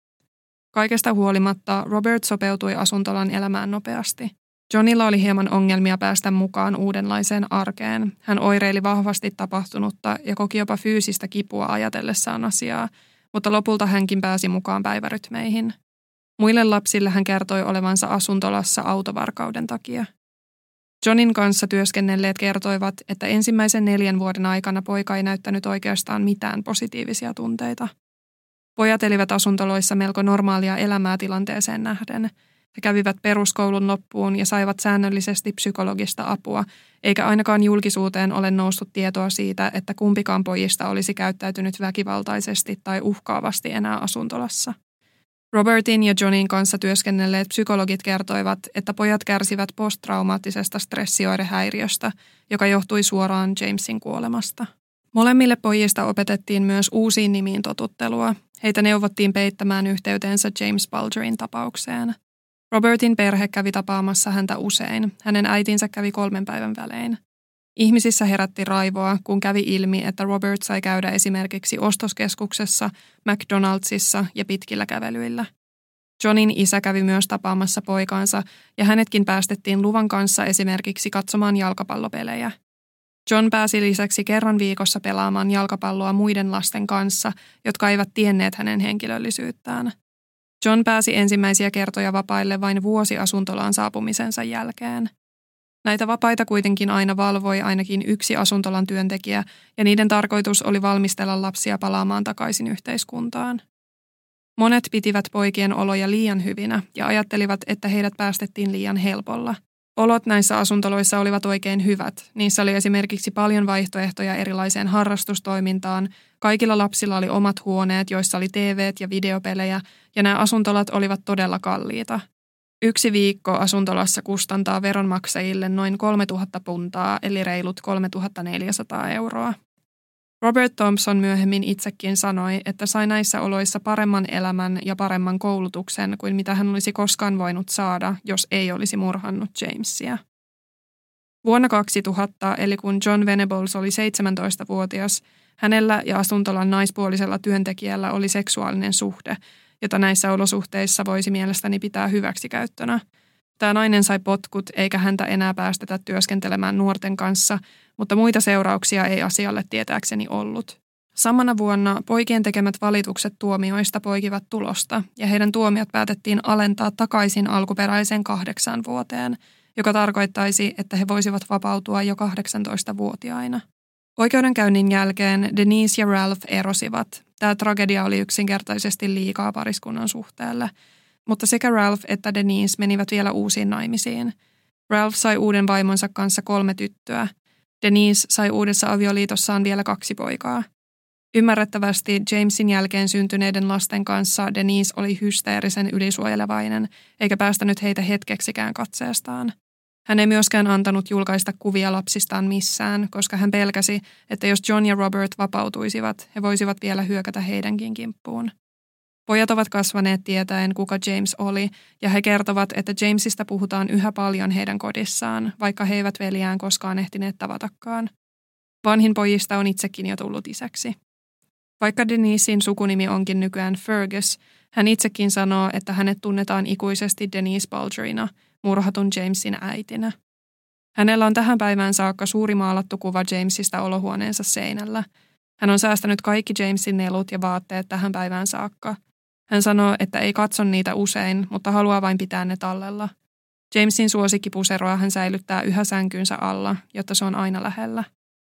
Kaikesta huolimatta Robert sopeutui asuntolan elämään nopeasti. Johnilla oli hieman ongelmia päästä mukaan uudenlaiseen arkeen. Hän oireili vahvasti tapahtunutta ja koki jopa fyysistä kipua ajatellessaan asiaa, mutta lopulta hänkin pääsi mukaan päivärytmeihin. Muille lapsille hän kertoi olevansa asuntolassa autovarkauden takia. Johnin kanssa työskennelleet kertoivat, että ensimmäisen 4 vuoden aikana poika ei näyttänyt oikeastaan mitään positiivisia tunteita. Pojat elivät asuntoloissa melko normaalia elämää tilanteeseen nähden. He kävivät peruskoulun loppuun ja saivat säännöllisesti psykologista apua, eikä ainakaan julkisuuteen ole noussut tietoa siitä, että kumpikaan pojista olisi käyttäytynyt väkivaltaisesti tai uhkaavasti enää asuntolassa. Robertin ja Johnin kanssa työskennelleet psykologit kertoivat, että pojat kärsivät posttraumaattisesta stressioirehäiriöstä, joka johtui suoraan Jamesin kuolemasta. Molemmille pojista opetettiin myös uusiin nimiin totuttelua. Heitä neuvottiin peittämään yhteytensä James Bulgerin tapaukseen. Robertin perhe kävi tapaamassa häntä usein. Hänen äitinsä kävi 3 päivän välein. Ihmisissä herätti raivoa, kun kävi ilmi, että Robert sai käydä esimerkiksi ostoskeskuksessa, McDonaldsissa ja pitkillä kävelyillä. Johnin isä kävi myös tapaamassa poikaansa ja hänetkin päästettiin luvan kanssa esimerkiksi katsomaan jalkapallopelejä. John pääsi lisäksi kerran viikossa pelaamaan jalkapalloa muiden lasten kanssa, jotka eivät tienneet hänen henkilöllisyyttään. John pääsi ensimmäisiä kertoja vapaille vain vuosi asuntolaan saapumisensa jälkeen. Näitä vapaita kuitenkin aina valvoi ainakin yksi asuntolan työntekijä, ja niiden tarkoitus oli valmistella lapsia palaamaan takaisin yhteiskuntaan. Monet pitivät poikien oloja liian hyvinä ja ajattelivat, että heidät päästettiin liian helpolla. Olot näissä asuntoloissa olivat oikein hyvät. Niissä oli esimerkiksi paljon vaihtoehtoja erilaiseen harrastustoimintaan. Kaikilla lapsilla oli omat huoneet, joissa oli TV:t ja videopelejä, ja nämä asuntolat olivat todella kalliita. 1 viikko asuntolassa kustantaa veronmaksajille noin 3000 puntaa, eli reilut 3400 euroa. Robert Thompson myöhemmin itsekin sanoi, että sai näissä oloissa paremman elämän ja paremman koulutuksen kuin mitä hän olisi koskaan voinut saada, jos ei olisi murhannut Jamesia. Vuonna 2000, eli kun John Venables oli 17-vuotias, hänellä ja asuntolan naispuolisella työntekijällä oli seksuaalinen suhde, jota näissä olosuhteissa voisi mielestäni pitää hyväksikäyttönä. Tämä nainen sai potkut eikä häntä enää päästetä työskentelemään nuorten kanssa, mutta muita seurauksia ei asialle tietääkseni ollut. Samana vuonna poikien tekemät valitukset tuomioista poikivat tulosta ja heidän tuomiot päätettiin alentaa takaisin alkuperäiseen 8 vuoteen, joka tarkoittaisi, että he voisivat vapautua jo 18-vuotiaina. Oikeudenkäynnin jälkeen Denise ja Ralph erosivat. Tämä tragedia oli yksinkertaisesti liikaa pariskunnan suhteelle. Mutta sekä Ralph että Denise menivät vielä uusiin naimisiin. Ralph sai uuden vaimonsa kanssa 3 tyttöä. Denise sai uudessa avioliitossaan vielä 2 poikaa. Ymmärrettävästi Jamesin jälkeen syntyneiden lasten kanssa Denise oli hysteerisen ylisuojelevainen, eikä päästänyt heitä hetkeksikään katseestaan. Hän ei myöskään antanut julkaista kuvia lapsistaan missään, koska hän pelkäsi, että jos John ja Robert vapautuisivat, he voisivat vielä hyökätä heidänkin kimppuun. Pojat ovat kasvaneet tietäen, kuka James oli, ja he kertovat, että Jamesista puhutaan yhä paljon heidän kodissaan, vaikka he eivät veljään koskaan ehtineet tavatakaan. Vanhin pojista on itsekin jo tullut isäksi. Vaikka Denisein sukunimi onkin nykyään Fergus, hän itsekin sanoo, että hänet tunnetaan ikuisesti Denise Bulgerina, murhatun Jamesin äitinä. Hänellä on tähän päivään saakka suuri maalattu kuva Jamesista olohuoneensa seinällä. Hän on säästänyt kaikki Jamesin nelut ja vaatteet tähän päivään saakka. Hän sanoo, että ei katso niitä usein, mutta haluaa vain pitää ne tallella. Jamesin suosikkipuseroa hän säilyttää yhä sänkynsä alla, jotta se on aina lähellä.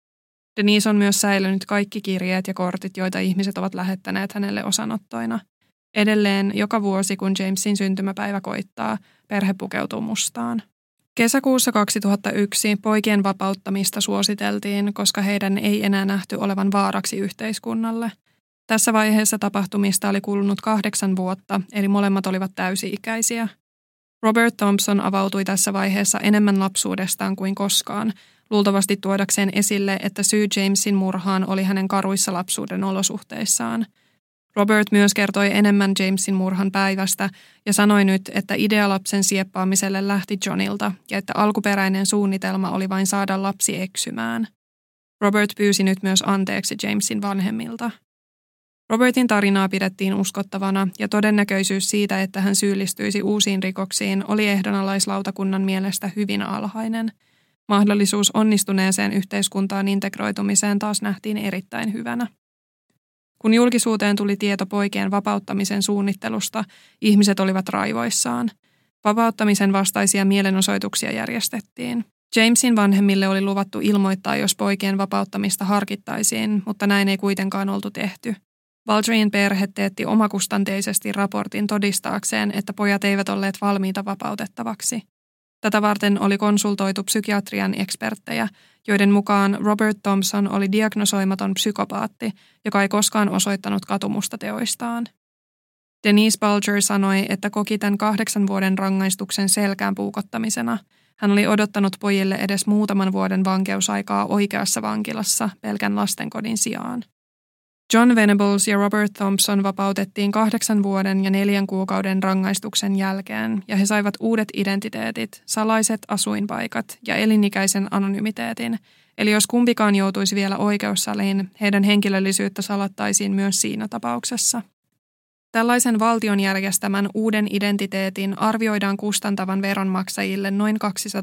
Denise on myös säilynyt kaikki kirjeet ja kortit, joita ihmiset ovat lähettäneet hänelle osanottoina. Edelleen joka vuosi, kun Jamesin syntymäpäivä koittaa, perhe pukeutuu mustaan. Kesäkuussa 2001 poikien vapauttamista suositeltiin, koska heidän ei enää nähty olevan vaaraksi yhteiskunnalle. Tässä vaiheessa tapahtumista oli kulunut 8 vuotta, eli molemmat olivat täysi-ikäisiä. Robert Thompson avautui tässä vaiheessa enemmän lapsuudestaan kuin koskaan, luultavasti tuodakseen esille, että syy Jamesin murhaan oli hänen karuissa lapsuuden olosuhteissaan. Robert myös kertoi enemmän Jamesin murhan päivästä ja sanoi nyt, että idea lapsen sieppaamiselle lähti Johnilta ja että alkuperäinen suunnitelma oli vain saada lapsi eksymään. Robert pyysi nyt myös anteeksi Jamesin vanhemmilta. Robertin tarinaa pidettiin uskottavana ja todennäköisyys siitä, että hän syyllistyisi uusiin rikoksiin, oli ehdonalaislautakunnan mielestä hyvin alhainen. Mahdollisuus onnistuneeseen yhteiskuntaan integroitumiseen taas nähtiin erittäin hyvänä. Kun julkisuuteen tuli tieto poikien vapauttamisen suunnittelusta, ihmiset olivat raivoissaan. Vapauttamisen vastaisia mielenosoituksia järjestettiin. Jamesin vanhemmille oli luvattu ilmoittaa, jos poikien vapauttamista harkittaisiin, mutta näin ei kuitenkaan oltu tehty. Bulgerien perhe teetti omakustanteisesti raportin todistaakseen, että pojat eivät olleet valmiita vapautettavaksi. Tätä varten oli konsultoitu psykiatrian eksperttejä, joiden mukaan Robert Thompson oli diagnosoimaton psykopaatti, joka ei koskaan osoittanut katumusta teoistaan. Denise Bulger sanoi, että koki tämän 8 vuoden rangaistuksen selkään puukottamisena. Hän oli odottanut pojille edes muutaman vuoden vankeusaikaa oikeassa vankilassa pelkän lastenkodin sijaan. John Venables ja Robert Thompson vapautettiin 8 vuoden ja 4 kuukauden rangaistuksen jälkeen, ja he saivat uudet identiteetit, salaiset asuinpaikat ja elinikäisen anonymiteetin, eli jos kumpikaan joutuisi vielä oikeussaliin, heidän henkilöllisyyttä salattaisiin myös siinä tapauksessa. Tällaisen valtion järjestämän uuden identiteetin arvioidaan kustantavan veronmaksajille noin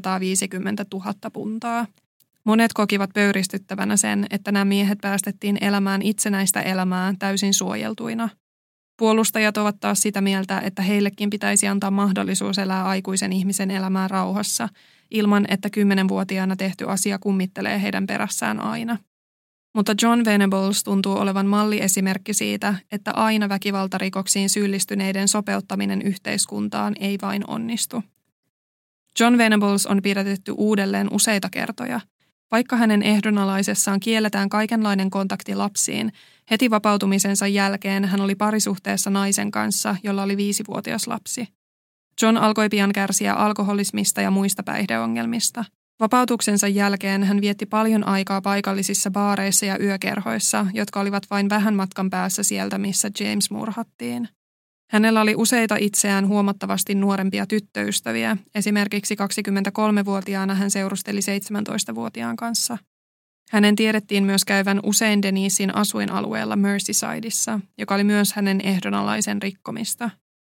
250 000 puntaa. Monet kokivat pöyristyttävänä sen, että nämä miehet päästettiin elämään itsenäistä elämää täysin suojeltuina. Puolustajat ovat taas sitä mieltä, että heillekin pitäisi antaa mahdollisuus elää aikuisen ihmisen elämää rauhassa, ilman että 10-vuotiaana tehty asia kummittelee heidän perässään aina. Mutta John Venables tuntuu olevan malliesimerkki siitä, että aina väkivaltarikoksiin syyllistyneiden sopeuttaminen yhteiskuntaan ei vain onnistu. John Venables on pidätetty uudelleen useita kertoja. Vaikka hänen ehdonalaisessaan kielletään kaikenlainen kontakti lapsiin, heti vapautumisensa jälkeen hän oli parisuhteessa naisen kanssa, jolla oli 5-vuotias lapsi. John alkoi pian kärsiä alkoholismista ja muista päihdeongelmista. Vapautuksensa jälkeen hän vietti paljon aikaa paikallisissa baareissa ja yökerhoissa, jotka olivat vain vähän matkan päässä sieltä, missä James murhattiin. Hänellä oli useita itseään huomattavasti nuorempia tyttöystäviä. Esimerkiksi 23-vuotiaana hän seurusteli 17-vuotiaan kanssa. Hänen tiedettiin myös käyvän usein Denisin asuinalueella Merseysideissa, joka oli myös hänen ehdonalaisen rikkomista.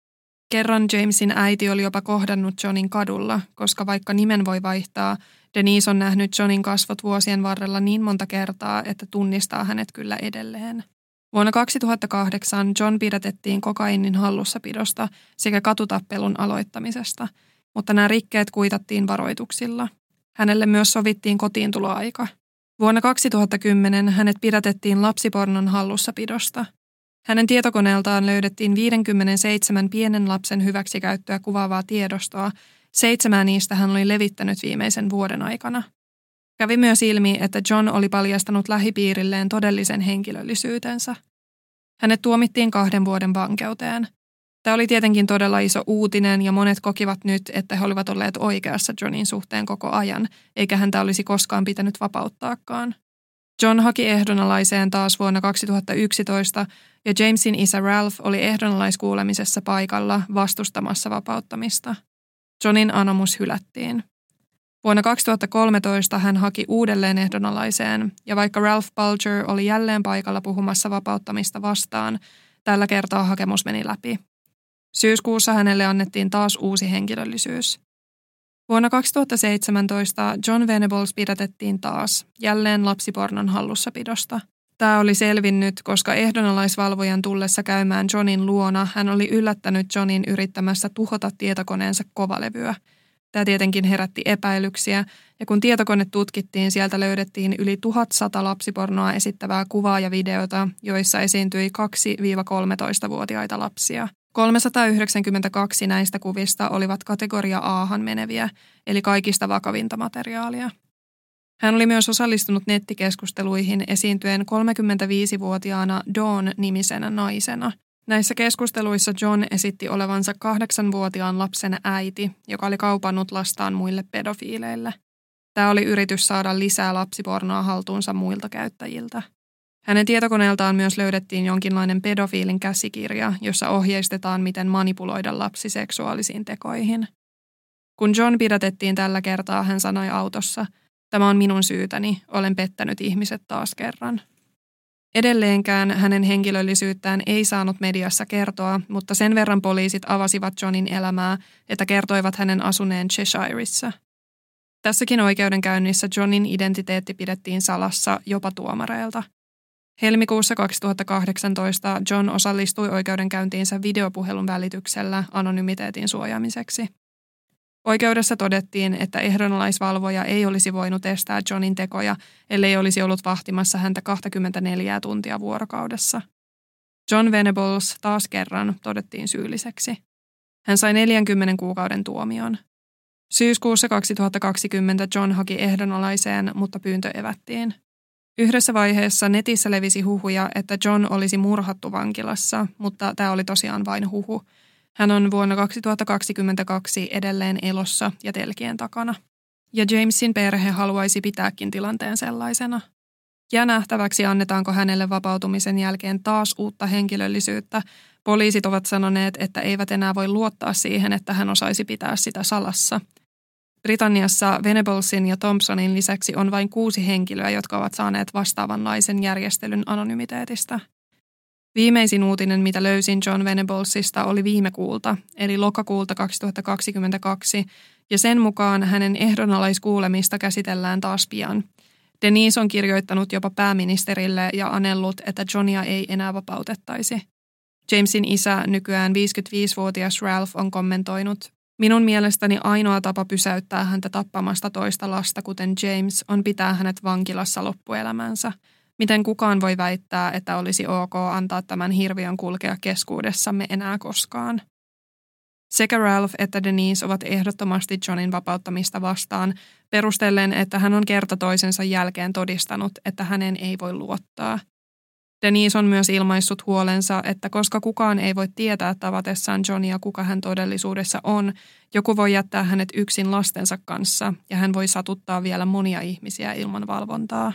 Kerran Jamesin äiti oli jopa kohdannut Johnin kadulla, koska vaikka nimen voi vaihtaa, Denise on nähnyt Johnin kasvot vuosien varrella niin monta kertaa, että tunnistaa hänet kyllä edelleen. Vuonna 2008 John pidätettiin kokainin hallussapidosta sekä katutappelun aloittamisesta, mutta nämä rikkeet kuitattiin varoituksilla. Hänelle myös sovittiin kotiintuloaika. Vuonna 2010 hänet pidätettiin lapsipornon hallussapidosta. Hänen tietokoneeltaan löydettiin 57 pienen lapsen hyväksikäyttöä kuvaavaa tiedostoa. 7 niistä hän oli levittänyt viimeisen vuoden aikana. Kävi myös ilmi, että John oli paljastanut lähipiirilleen todellisen henkilöllisyytensä. Hänet tuomittiin 2 vuoden vankeuteen. Tämä oli tietenkin todella iso uutinen ja monet kokivat nyt, että he olivat olleet oikeassa Johnin suhteen koko ajan, eikä häntä olisi koskaan pitänyt vapauttaakaan. John haki ehdonalaiseen taas vuonna 2011 ja Jamesin isä Ralph oli ehdonalaiskuulemisessa paikalla vastustamassa vapauttamista. Johnin anomus hylättiin. Vuonna 2013 hän haki uudelleen ehdonalaiseen ja vaikka Ralph Bulger oli jälleen paikalla puhumassa vapauttamista vastaan, tällä kertaa hakemus meni läpi. Syyskuussa hänelle annettiin taas uusi henkilöllisyys. Vuonna 2017 John Venables pidätettiin taas, jälleen lapsipornon hallussapidosta. Tämä oli selvinnyt, koska ehdonalaisvalvojan tullessa käymään Johnin luona hän oli yllättänyt Johnin yrittämässä tuhota tietokoneensa kovalevyä. Tämä tietenkin herätti epäilyksiä, ja kun tietokone tutkittiin, sieltä löydettiin yli 1100 lapsipornoa esittävää kuvaa ja videota, joissa esiintyi 2-13-vuotiaita lapsia. 392 näistä kuvista olivat kategoria A:han meneviä, eli kaikista vakavinta materiaalia. Hän oli myös osallistunut nettikeskusteluihin esiintyen 35-vuotiaana Dawn-nimisenä naisena. Näissä keskusteluissa John esitti olevansa 8-vuotiaan lapsen äiti, joka oli kaupannut lastaan muille pedofiileille. Tämä oli yritys saada lisää lapsipornoa haltuunsa muilta käyttäjiltä. Hänen tietokoneeltaan myös löydettiin jonkinlainen pedofiilin käsikirja, jossa ohjeistetaan, miten manipuloida lapsi seksuaalisiin tekoihin. Kun John pidätettiin tällä kertaa, hän sanoi autossa, "Tämä on minun syytäni, olen pettänyt ihmiset taas kerran." Edelleenkään hänen henkilöllisyyttään ei saanut mediassa kertoa, mutta sen verran poliisit avasivat Johnin elämää, että kertoivat hänen asuneen Cheshireissa. Tässäkin oikeudenkäynnissä Johnin identiteetti pidettiin salassa jopa tuomareilta. Helmikuussa 2018 John osallistui oikeudenkäyntiinsä videopuhelun välityksellä anonymiteetin suojaamiseksi. Oikeudessa todettiin, että ehdonalaisvalvoja ei olisi voinut estää Johnin tekoja, ellei olisi ollut vahtimassa häntä 24 tuntia vuorokaudessa. John Venables taas kerran todettiin syylliseksi. Hän sai 40 kuukauden tuomion. Syyskuussa 2020 John haki ehdonalaiseen, mutta pyyntö evättiin. Yhdessä vaiheessa netissä levisi huhuja, että John olisi murhattu vankilassa, mutta tämä oli tosiaan vain huhu. Hän on vuonna 2022 edelleen elossa ja telkien takana. Ja Jamesin perhe haluaisi pitääkin tilanteen sellaisena. Ja nähtäväksi annetaanko hänelle vapautumisen jälkeen taas uutta henkilöllisyyttä. Poliisit ovat sanoneet, että eivät enää voi luottaa siihen, että hän osaisi pitää sitä salassa. Britanniassa Venablesin ja Thompsonin lisäksi on vain 6 henkilöä, jotka ovat saaneet vastaavanlaisen järjestelyn anonymiteetistä. Viimeisin uutinen, mitä löysin John Venablesista, oli viime kuulta, eli lokakuulta 2022, ja sen mukaan hänen ehdonalaiskuulemista käsitellään taas pian. Denise on kirjoittanut jopa pääministerille ja anellut, että Johnia ei enää vapautettaisi. Jamesin isä, nykyään 55-vuotias Ralph, on kommentoinut, "Minun mielestäni ainoa tapa pysäyttää häntä tappamasta toista lasta, kuten James, on pitää hänet vankilassa loppuelämänsä. Miten kukaan voi väittää, että olisi ok antaa tämän hirviön kulkea keskuudessamme enää koskaan?" Sekä Ralph että Denise ovat ehdottomasti Johnin vapauttamista vastaan, perustellen, että hän on kerta toisensa jälkeen todistanut, että hänen ei voi luottaa. Denise on myös ilmaissut huolensa, että koska kukaan ei voi tietää tavatessaan Johnia, kuka hän todellisuudessa on, joku voi jättää hänet yksin lastensa kanssa ja hän voi satuttaa vielä monia ihmisiä ilman valvontaa.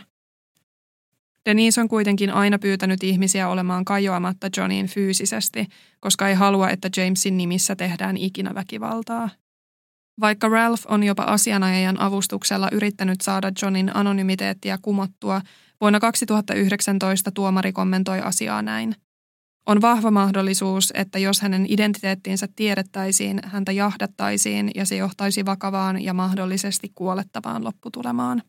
Denise on kuitenkin aina pyytänyt ihmisiä olemaan kajoamatta Johniin fyysisesti, koska ei halua, että Jamesin nimissä tehdään ikinä väkivaltaa. Vaikka Ralph on jopa asianajajan avustuksella yrittänyt saada Johnin anonymiteettiä kumottua, vuonna 2019 tuomari kommentoi asiaa näin. On vahva mahdollisuus, että jos hänen identiteettinsä tiedettäisiin, häntä jahdattaisiin ja se johtaisi vakavaan ja mahdollisesti kuolettavaan lopputulemaan.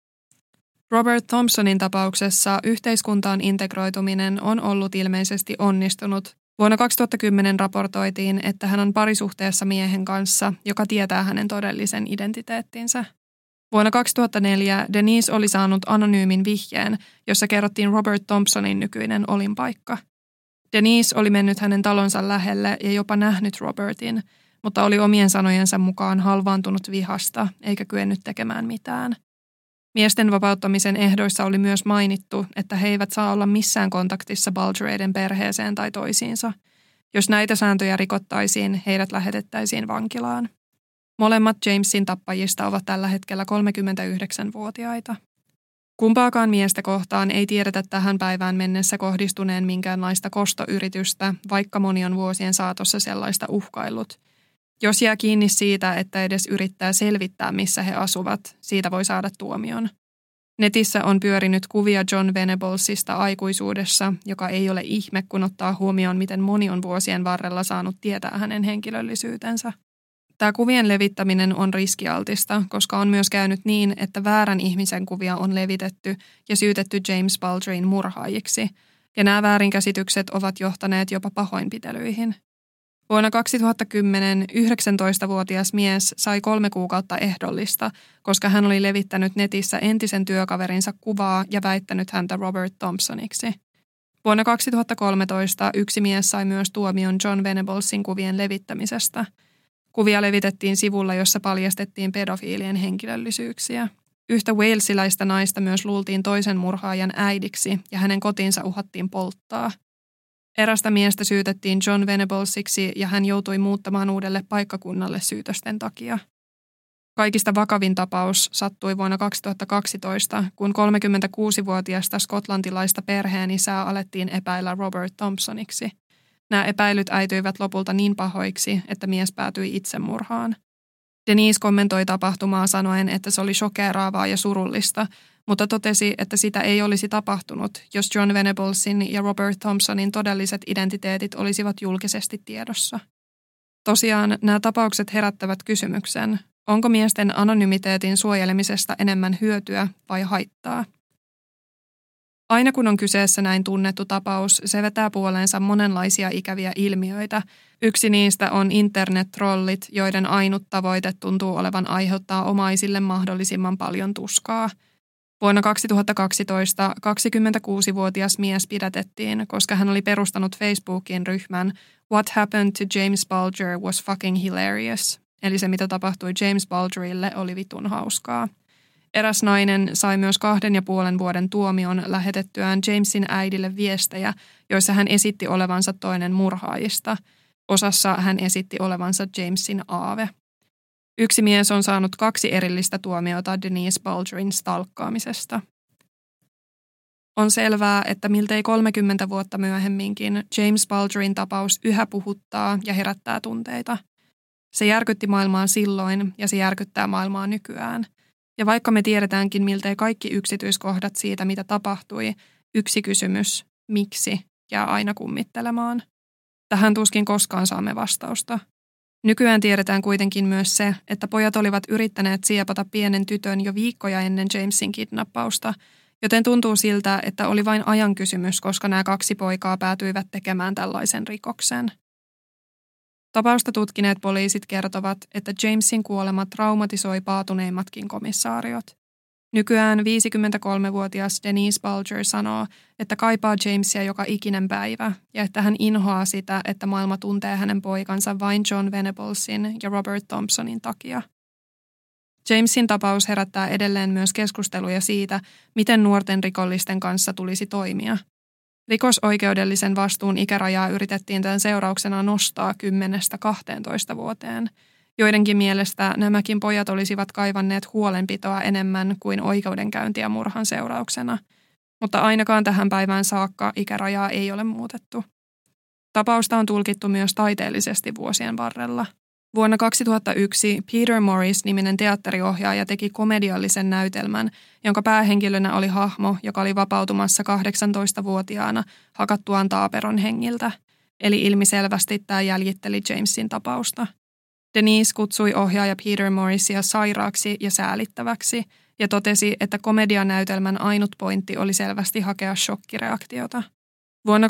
Robert Thompsonin tapauksessa yhteiskuntaan integroituminen on ollut ilmeisesti onnistunut. Vuonna 2010 raportoitiin, että hän on parisuhteessa miehen kanssa, joka tietää hänen todellisen identiteettinsä. Vuonna 2004 Denise oli saanut anonyymin vihjeen, jossa kerrottiin Robert Thompsonin nykyinen olinpaikka. Denise oli mennyt hänen talonsa lähelle ja jopa nähnyt Robertin, mutta oli omien sanojensa mukaan halvaantunut vihasta eikä kyennyt tekemään mitään. Miesten vapauttamisen ehdoissa oli myös mainittu, että he eivät saa olla missään kontaktissa Bulgereiden perheeseen tai toisiinsa. Jos näitä sääntöjä rikottaisiin, heidät lähetettäisiin vankilaan. Molemmat Jamesin tappajista ovat tällä hetkellä 39-vuotiaita. Kumpaakaan miestä kohtaan ei tiedetä tähän päivään mennessä kohdistuneen minkäänlaista kostoyritystä, vaikka moni on vuosien saatossa sellaista uhkaillut. Jos jää kiinni siitä, että edes yrittää selvittää, missä he asuvat, siitä voi saada tuomion. Netissä on pyörinyt kuvia John Venablesista aikuisuudessa, joka ei ole ihme, kun ottaa huomioon, miten moni on vuosien varrella saanut tietää hänen henkilöllisyytensä. Tämä kuvien levittäminen on riskialtista, koska on myös käynyt niin, että väärän ihmisen kuvia on levitetty ja syytetty James Bulgerin murhaajiksi, ja nämä väärinkäsitykset ovat johtaneet jopa pahoinpitelyihin. Vuonna 2010 19-vuotias mies sai 3 kuukautta ehdollista, koska hän oli levittänyt netissä entisen työkaverinsa kuvaa ja väittänyt häntä Robert Thompsoniksi. Vuonna 2013 yksi mies sai myös tuomion John Venablesin kuvien levittämisestä. Kuvia levitettiin sivulla, jossa paljastettiin pedofiilien henkilöllisyyksiä. Yhtä walesiläistä naista myös luultiin toisen murhaajan äidiksi ja hänen kotinsa uhattiin polttaa. Erästä miestä syytettiin John Venablesiksi ja hän joutui muuttamaan uudelle paikkakunnalle syytösten takia. Kaikista vakavin tapaus sattui vuonna 2012, kun 36-vuotiaasta skotlantilaista perheenisää alettiin epäillä Robert Thompsoniksi. Nämä epäilyt äityivät lopulta niin pahoiksi, että mies päätyi itsemurhaan. Denise kommentoi tapahtumaa sanoen, että se oli shokeeraavaa ja surullista, mutta totesi, että sitä ei olisi tapahtunut, jos John Venablesin ja Robert Thompsonin todelliset identiteetit olisivat julkisesti tiedossa. Tosiaan nämä tapaukset herättävät kysymyksen, onko miesten anonymiteetin suojelemisesta enemmän hyötyä vai haittaa? Aina kun on kyseessä näin tunnettu tapaus, se vetää puoleensa monenlaisia ikäviä ilmiöitä. Yksi niistä on internet-trollit, joiden ainut tavoite tuntuu olevan aiheuttaa omaisille mahdollisimman paljon tuskaa. Vuonna 2012 26-vuotias mies pidätettiin, koska hän oli perustanut Facebookin ryhmän What happened to James Bulger was fucking hilarious, eli se mitä tapahtui James Bulgerille oli vitun hauskaa. Eräs nainen sai myös 2,5 vuoden tuomion lähetettyään Jamesin äidille viestejä, joissa hän esitti olevansa toinen murhaajista. Osassa hän esitti olevansa Jamesin aave. Yksi mies on saanut 2 erillistä tuomiota Denise Bulgerin stalkkaamisesta. On selvää, että miltei 30 vuotta myöhemminkin James Bulgerin tapaus yhä puhuttaa ja herättää tunteita. Se järkytti maailmaa silloin ja se järkyttää maailmaa nykyään. Ja vaikka me tiedetäänkin miltei kaikki yksityiskohdat siitä, mitä tapahtui, yksi kysymys, miksi, jää aina kummittelemaan. Tähän tuskin koskaan saamme vastausta. Nykyään tiedetään kuitenkin myös se, että pojat olivat yrittäneet siepata pienen tytön jo viikkoja ennen Jamesin kidnappausta, joten tuntuu siltä, että oli vain ajan kysymys, koska nämä 2 poikaa päätyivät tekemään tällaisen rikoksen. Tapausta tutkineet poliisit kertovat, että Jamesin kuolema traumatisoi paatuneimmatkin komissaariot. Nykyään 53-vuotias Denise Bulger sanoo, että kaipaa Jamesia joka ikinen päivä ja että hän inhoaa sitä, että maailma tuntee hänen poikansa vain John Venablesin ja Robert Thompsonin takia. Jamesin tapaus herättää edelleen myös keskusteluja siitä, miten nuorten rikollisten kanssa tulisi toimia. Rikosoikeudellisen vastuun ikärajaa yritettiin tämän seurauksena nostaa 10–12 vuoteen. Joidenkin mielestä nämäkin pojat olisivat kaivanneet huolenpitoa enemmän kuin oikeudenkäyntiä murhan seurauksena, mutta ainakaan tähän päivään saakka ikärajaa ei ole muutettu. Tapausta on tulkittu myös taiteellisesti vuosien varrella. Vuonna 2001 Peter Morris-niminen teatteriohjaaja teki komediallisen näytelmän, jonka päähenkilönä oli hahmo, joka oli vapautumassa 18-vuotiaana hakattuaan taaperon hengiltä, eli ilmiselvästi tämä jäljitteli Jamesin tapausta. Denise kutsui ohjaaja Peter Morrisia sairaaksi ja säälittäväksi ja totesi, että komedianäytelmän ainut pointti oli selvästi hakea shokkireaktiota. Vuonna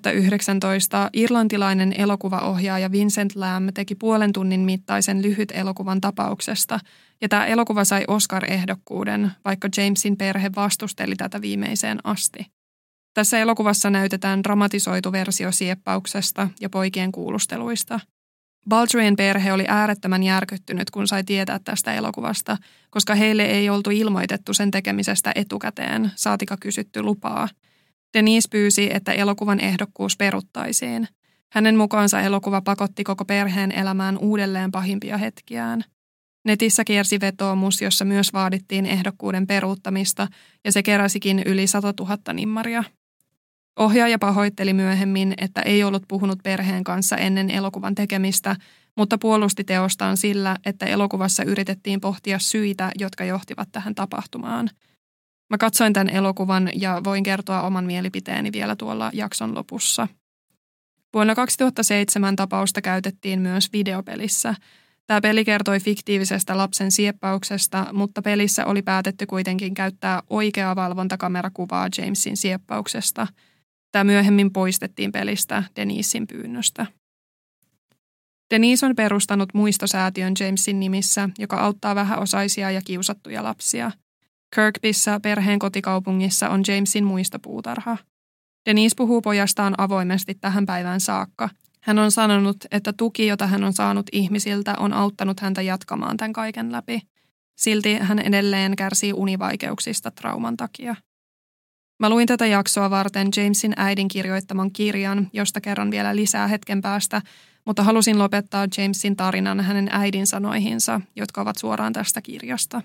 2019 irlantilainen elokuvaohjaaja Vincent Lam teki 0,5 tunnin mittaisen lyhyt elokuvan tapauksesta, ja tämä elokuva sai Oscar-ehdokkuuden, vaikka Jamesin perhe vastusteli tätä viimeiseen asti. Tässä elokuvassa näytetään dramatisoitu versio sieppauksesta ja poikien kuulusteluista. Bulgerien perhe oli äärettömän järkyttynyt, kun sai tietää tästä elokuvasta, koska heille ei oltu ilmoitettu sen tekemisestä etukäteen, saatika kysytty lupaa. Denise pyysi, että elokuvan ehdokkuus peruttaisiin. Hänen mukaansa elokuva pakotti koko perheen elämään uudelleen pahimpia hetkiään. Netissä kiersi vetoomus, jossa myös vaadittiin ehdokkuuden peruuttamista, ja se keräsikin yli 100 000 nimmaria. Ohjaaja pahoitteli myöhemmin, että ei ollut puhunut perheen kanssa ennen elokuvan tekemistä, mutta puolusti teostaan sillä, että elokuvassa yritettiin pohtia syitä, jotka johtivat tähän tapahtumaan. Mä katsoin tämän elokuvan ja voin kertoa oman mielipiteeni vielä tuolla jakson lopussa. Vuonna 2007 tapausta käytettiin myös videopelissä. Tämä peli kertoi fiktiivisestä lapsen sieppauksesta, mutta pelissä oli päätetty kuitenkin käyttää oikeaa valvontakamerakuvaa Jamesin sieppauksesta. Tämä myöhemmin poistettiin pelistä Denisin pyynnöstä. Denise on perustanut muistosäätiön Jamesin nimissä, joka auttaa vähäosaisia ja kiusattuja lapsia. Kirkbyssä, perheen kotikaupungissa, on Jamesin muistopuutarha. Denise puhuu pojastaan avoimesti tähän päivään saakka. Hän on sanonut, että tuki, jota hän on saanut ihmisiltä, on auttanut häntä jatkamaan tämän kaiken läpi. Silti hän edelleen kärsii univaikeuksista trauman takia. Mä luin tätä jaksoa varten Jamesin äidin kirjoittaman kirjan, josta kerron vielä lisää hetken päästä, mutta halusin lopettaa Jamesin tarinan hänen äidin sanoihinsa, jotka ovat suoraan tästä kirjasta.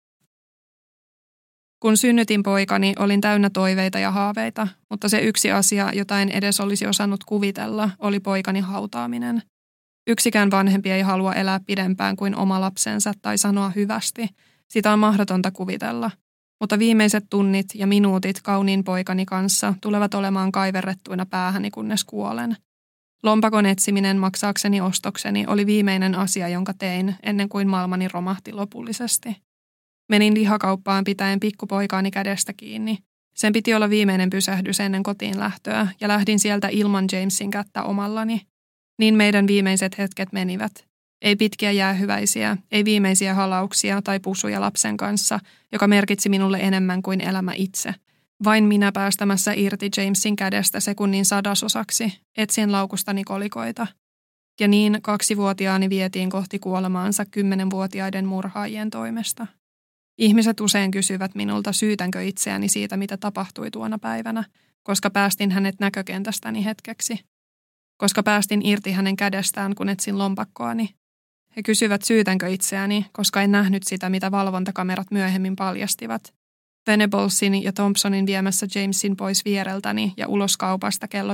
Kun synnytin poikani, olin täynnä toiveita ja haaveita, mutta se yksi asia, jota en edes olisi osannut kuvitella, oli poikani hautaaminen. Yksikään vanhempi ei halua elää pidempään kuin oma lapsensa tai sanoa hyvästi. Sitä on mahdotonta kuvitella. Mutta viimeiset tunnit ja minuutit kauniin poikani kanssa tulevat olemaan kaiverrettuina päähäni, kunnes kuolen. Lompakon etsiminen maksaakseni ostokseni oli viimeinen asia, jonka tein ennen kuin maailmani romahti lopullisesti. Menin lihakauppaan pitäen pikkupoikaani kädestä kiinni. Sen piti olla viimeinen pysähdys ennen kotiin lähtöä ja lähdin sieltä ilman Jamesin kättä omallani. Niin meidän viimeiset hetket menivät. Ei pitkiä jäähyväisiä, ei viimeisiä halauksia tai pusuja lapsen kanssa, joka merkitsi minulle enemmän kuin elämä itse. Vain minä päästämässä irti Jamesin kädestä sekunnin 100-osaksi, etsin laukustani kolikoita. Ja niin 2-vuotiaani vietiin kohti kuolemaansa 10-vuotiaiden murhaajien toimesta. Ihmiset usein kysyvät minulta, syytänkö itseäni siitä, mitä tapahtui tuona päivänä, koska päästin hänet näkökentästäni hetkeksi. Koska päästin irti hänen kädestään, kun etsin lompakkoani. He kysyvät, syytänkö itseäni, koska en nähnyt sitä, mitä valvontakamerat myöhemmin paljastivat. Venablesin ja Thompsonin viemässä Jamesin pois viereltäni ja ulos kaupasta kello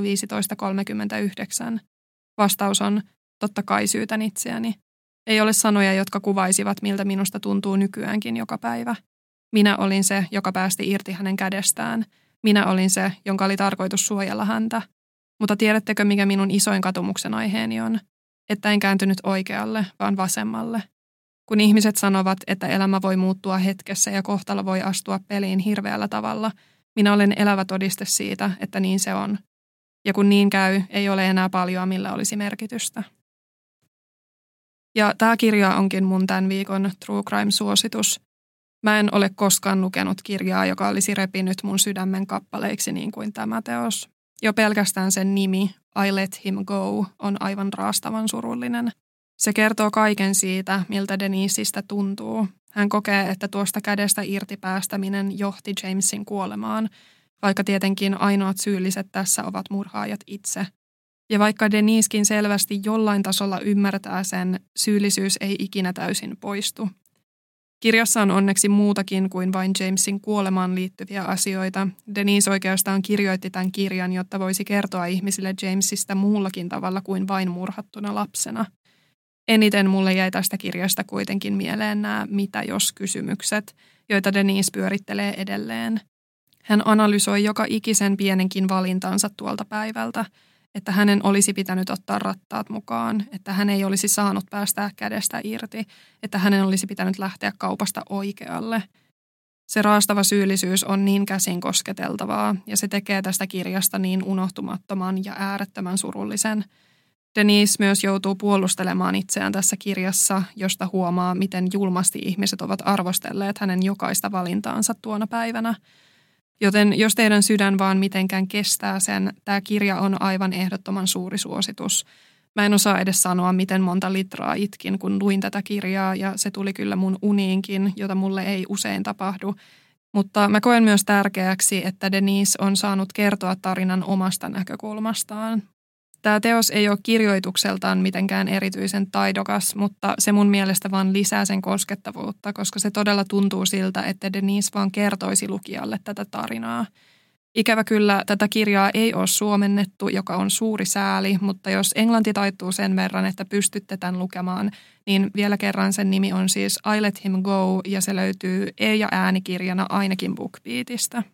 15.39. Vastaus on, totta kai syytän itseäni. Ei ole sanoja, jotka kuvaisivat, miltä minusta tuntuu nykyäänkin joka päivä. Minä olin se, joka päästi irti hänen kädestään. Minä olin se, jonka oli tarkoitus suojella häntä. Mutta tiedättekö, mikä minun isoin katumuksen aiheeni on? Että en kääntynyt oikealle, vaan vasemmalle. Kun ihmiset sanovat, että elämä voi muuttua hetkessä ja kohtalo voi astua peliin hirveällä tavalla, minä olen elävä todiste siitä, että niin se on. Ja kun niin käy, ei ole enää paljoa, millä olisi merkitystä. Ja tämä kirja onkin mun tämän viikon True Crime-suositus. Mä en ole koskaan lukenut kirjaa, joka olisi repinyt mun sydämen kappaleiksi niin kuin tämä teos. Jo pelkästään sen nimi, I Let Him Go, on aivan raastavan surullinen. Se kertoo kaiken siitä, miltä Denisistä tuntuu. Hän kokee, että tuosta kädestä irti päästäminen johti Jamesin kuolemaan, vaikka tietenkin ainoat syylliset tässä ovat murhaajat itse. Ja vaikka Deniskin selvästi jollain tasolla ymmärtää sen, syyllisyys ei ikinä täysin poistu. Kirjassa on onneksi muutakin kuin vain Jamesin kuolemaan liittyviä asioita. Denise oikeastaan kirjoitti tämän kirjan, jotta voisi kertoa ihmisille Jamesista muullakin tavalla kuin vain murhattuna lapsena. Eniten mulle jäi tästä kirjasta kuitenkin mieleen nämä mitä-jos-kysymykset, joita Denise pyörittelee edelleen. Hän analysoi joka ikisen pienenkin valintansa tuolta päivältä, että hänen olisi pitänyt ottaa rattaat mukaan, että hän ei olisi saanut päästää kädestä irti, että hänen olisi pitänyt lähteä kaupasta oikealle. Se raastava syyllisyys on niin käsin kosketeltavaa ja se tekee tästä kirjasta niin unohtumattoman ja äärettömän surullisen. Denise myös joutuu puolustelemaan itseään tässä kirjassa, josta huomaa, miten julmasti ihmiset ovat arvostelleet hänen jokaista valintaansa tuona päivänä. Joten jos teidän sydän vaan mitenkään kestää sen, tämä kirja on aivan ehdottoman suuri suositus. Mä en osaa edes sanoa, miten monta litraa itkin, kun luin tätä kirjaa, ja se tuli kyllä mun uniinkin, jota mulle ei usein tapahdu. Mutta mä koen myös tärkeäksi, että Denise on saanut kertoa tarinan omasta näkökulmastaan. Tämä teos ei ole kirjoitukseltaan mitenkään erityisen taidokas, mutta se mun mielestä vaan lisää sen koskettavuutta, koska se todella tuntuu siltä, että Denise vaan kertoisi lukijalle tätä tarinaa. Ikävä kyllä tätä kirjaa ei ole suomennettu, joka on suuri sääli, mutta jos englanti taittuu sen verran, että pystytte tämän lukemaan, niin vielä kerran sen nimi on siis I Let Him Go ja se löytyy e- ja äänikirjana ainakin BookBeatista.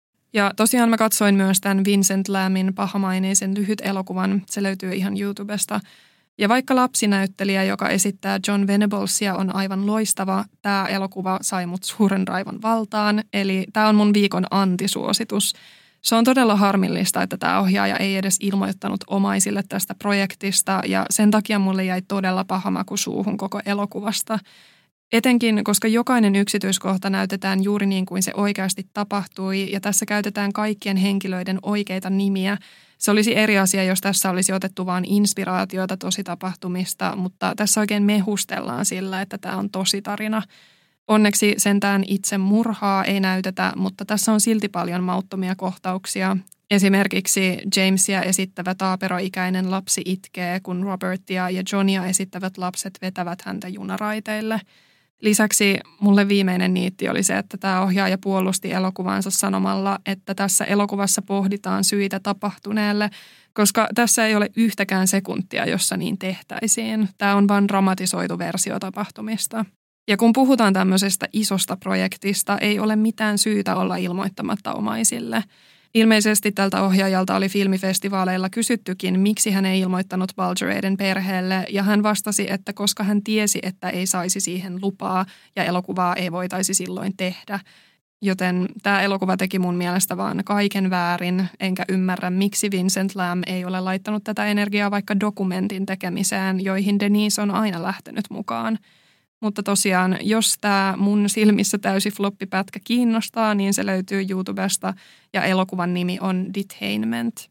Ja tosiaan mä katsoin myös tämän Vincent Lammin pahamaineisen lyhyt elokuvan, se löytyy ihan YouTubesta. Ja vaikka lapsinäyttelijä, joka esittää John Venablesia, on aivan loistava, tämä elokuva sai mut suuren raivon valtaan, eli tämä on mun viikon antisuositus. Se on todella harmillista, että tämä ohjaaja ei edes ilmoittanut omaisille tästä projektista ja sen takia mulle jäi todella paha maku suuhun koko elokuvasta. Etenkin, koska jokainen yksityiskohta näytetään juuri niin kuin se oikeasti tapahtui ja tässä käytetään kaikkien henkilöiden oikeita nimiä. Se olisi eri asia, jos tässä olisi otettu vain inspiraatiota tositapahtumista, mutta tässä oikein mehustellaan sillä, että tämä on tositarina. Onneksi sentään itse murhaa ei näytetä, mutta tässä on silti paljon mauttomia kohtauksia. Esimerkiksi Jamesia esittävä taaperoikäinen lapsi itkee, kun Robertia ja Johnia esittävät lapset vetävät häntä junaraiteille. Lisäksi mulle viimeinen niitti oli se, että tämä ohjaaja puolusti elokuvansa sanomalla, että tässä elokuvassa pohditaan syitä tapahtuneelle, koska tässä ei ole yhtäkään sekuntia, jossa niin tehtäisiin. Tämä on vain dramatisoitu versio tapahtumista. Ja kun puhutaan tämmöisestä isosta projektista, ei ole mitään syytä olla ilmoittamatta omaisille. Ilmeisesti tältä ohjaajalta oli filmifestivaaleilla kysyttykin, miksi hän ei ilmoittanut Bulgereiden perheelle, ja hän vastasi, että koska hän tiesi, että ei saisi siihen lupaa ja elokuvaa ei voitaisi silloin tehdä. Joten tämä elokuva teki mun mielestä vaan kaiken väärin, enkä ymmärrä, miksi Vincent Lam ei ole laittanut tätä energiaa vaikka dokumentin tekemiseen, joihin Denise on aina lähtenyt mukaan. Mutta tosiaan, jos tämä mun silmissä täysi floppipätkä kiinnostaa, niin se löytyy YouTubesta ja elokuvan nimi on Detainment.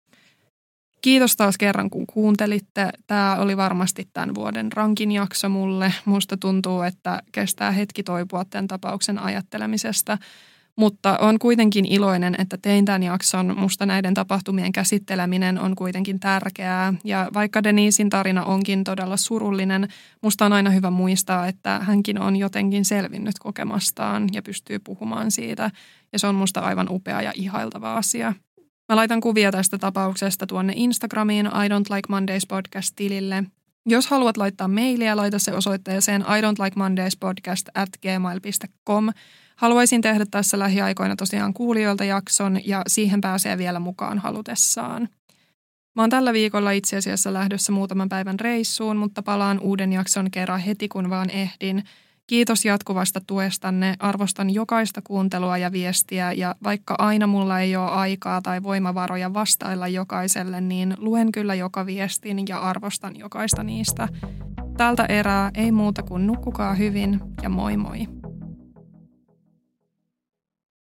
Kiitos taas kerran, kun kuuntelitte. Tämä oli varmasti tämän vuoden rankin jakso mulle. Musta tuntuu, että kestää hetki toipua tämän tapauksen ajattelemisesta. Mutta on kuitenkin iloinen, että tein tämän jakson. Musta näiden tapahtumien käsitteleminen on kuitenkin tärkeää. Ja vaikka Denisin tarina onkin todella surullinen, musta on aina hyvä muistaa, että hänkin on jotenkin selvinnyt kokemastaan ja pystyy puhumaan siitä. Ja se on musta aivan upea ja ihailtava asia. Mä laitan kuvia tästä tapauksesta tuonne Instagramiin I Don't Like Mondays podcast-tilille. Jos haluat laittaa mailia, laita se osoitteeseen idon'tlikemondayspodcast@gmail.com. Haluaisin tehdä tässä lähiaikoina tosiaan kuulijoilta jakson ja siihen pääsee vielä mukaan halutessaan. Mä oon tällä viikolla itse asiassa lähdössä muutaman päivän reissuun, mutta palaan uuden jakson kerran heti kun vaan ehdin. Kiitos jatkuvasta tuestanne, arvostan jokaista kuuntelua ja viestiä ja vaikka aina mulla ei ole aikaa tai voimavaroja vastailla jokaiselle, niin luen kyllä joka viestin ja arvostan jokaista niistä. Tältä erää ei muuta kuin nukkukaa hyvin ja moi moi.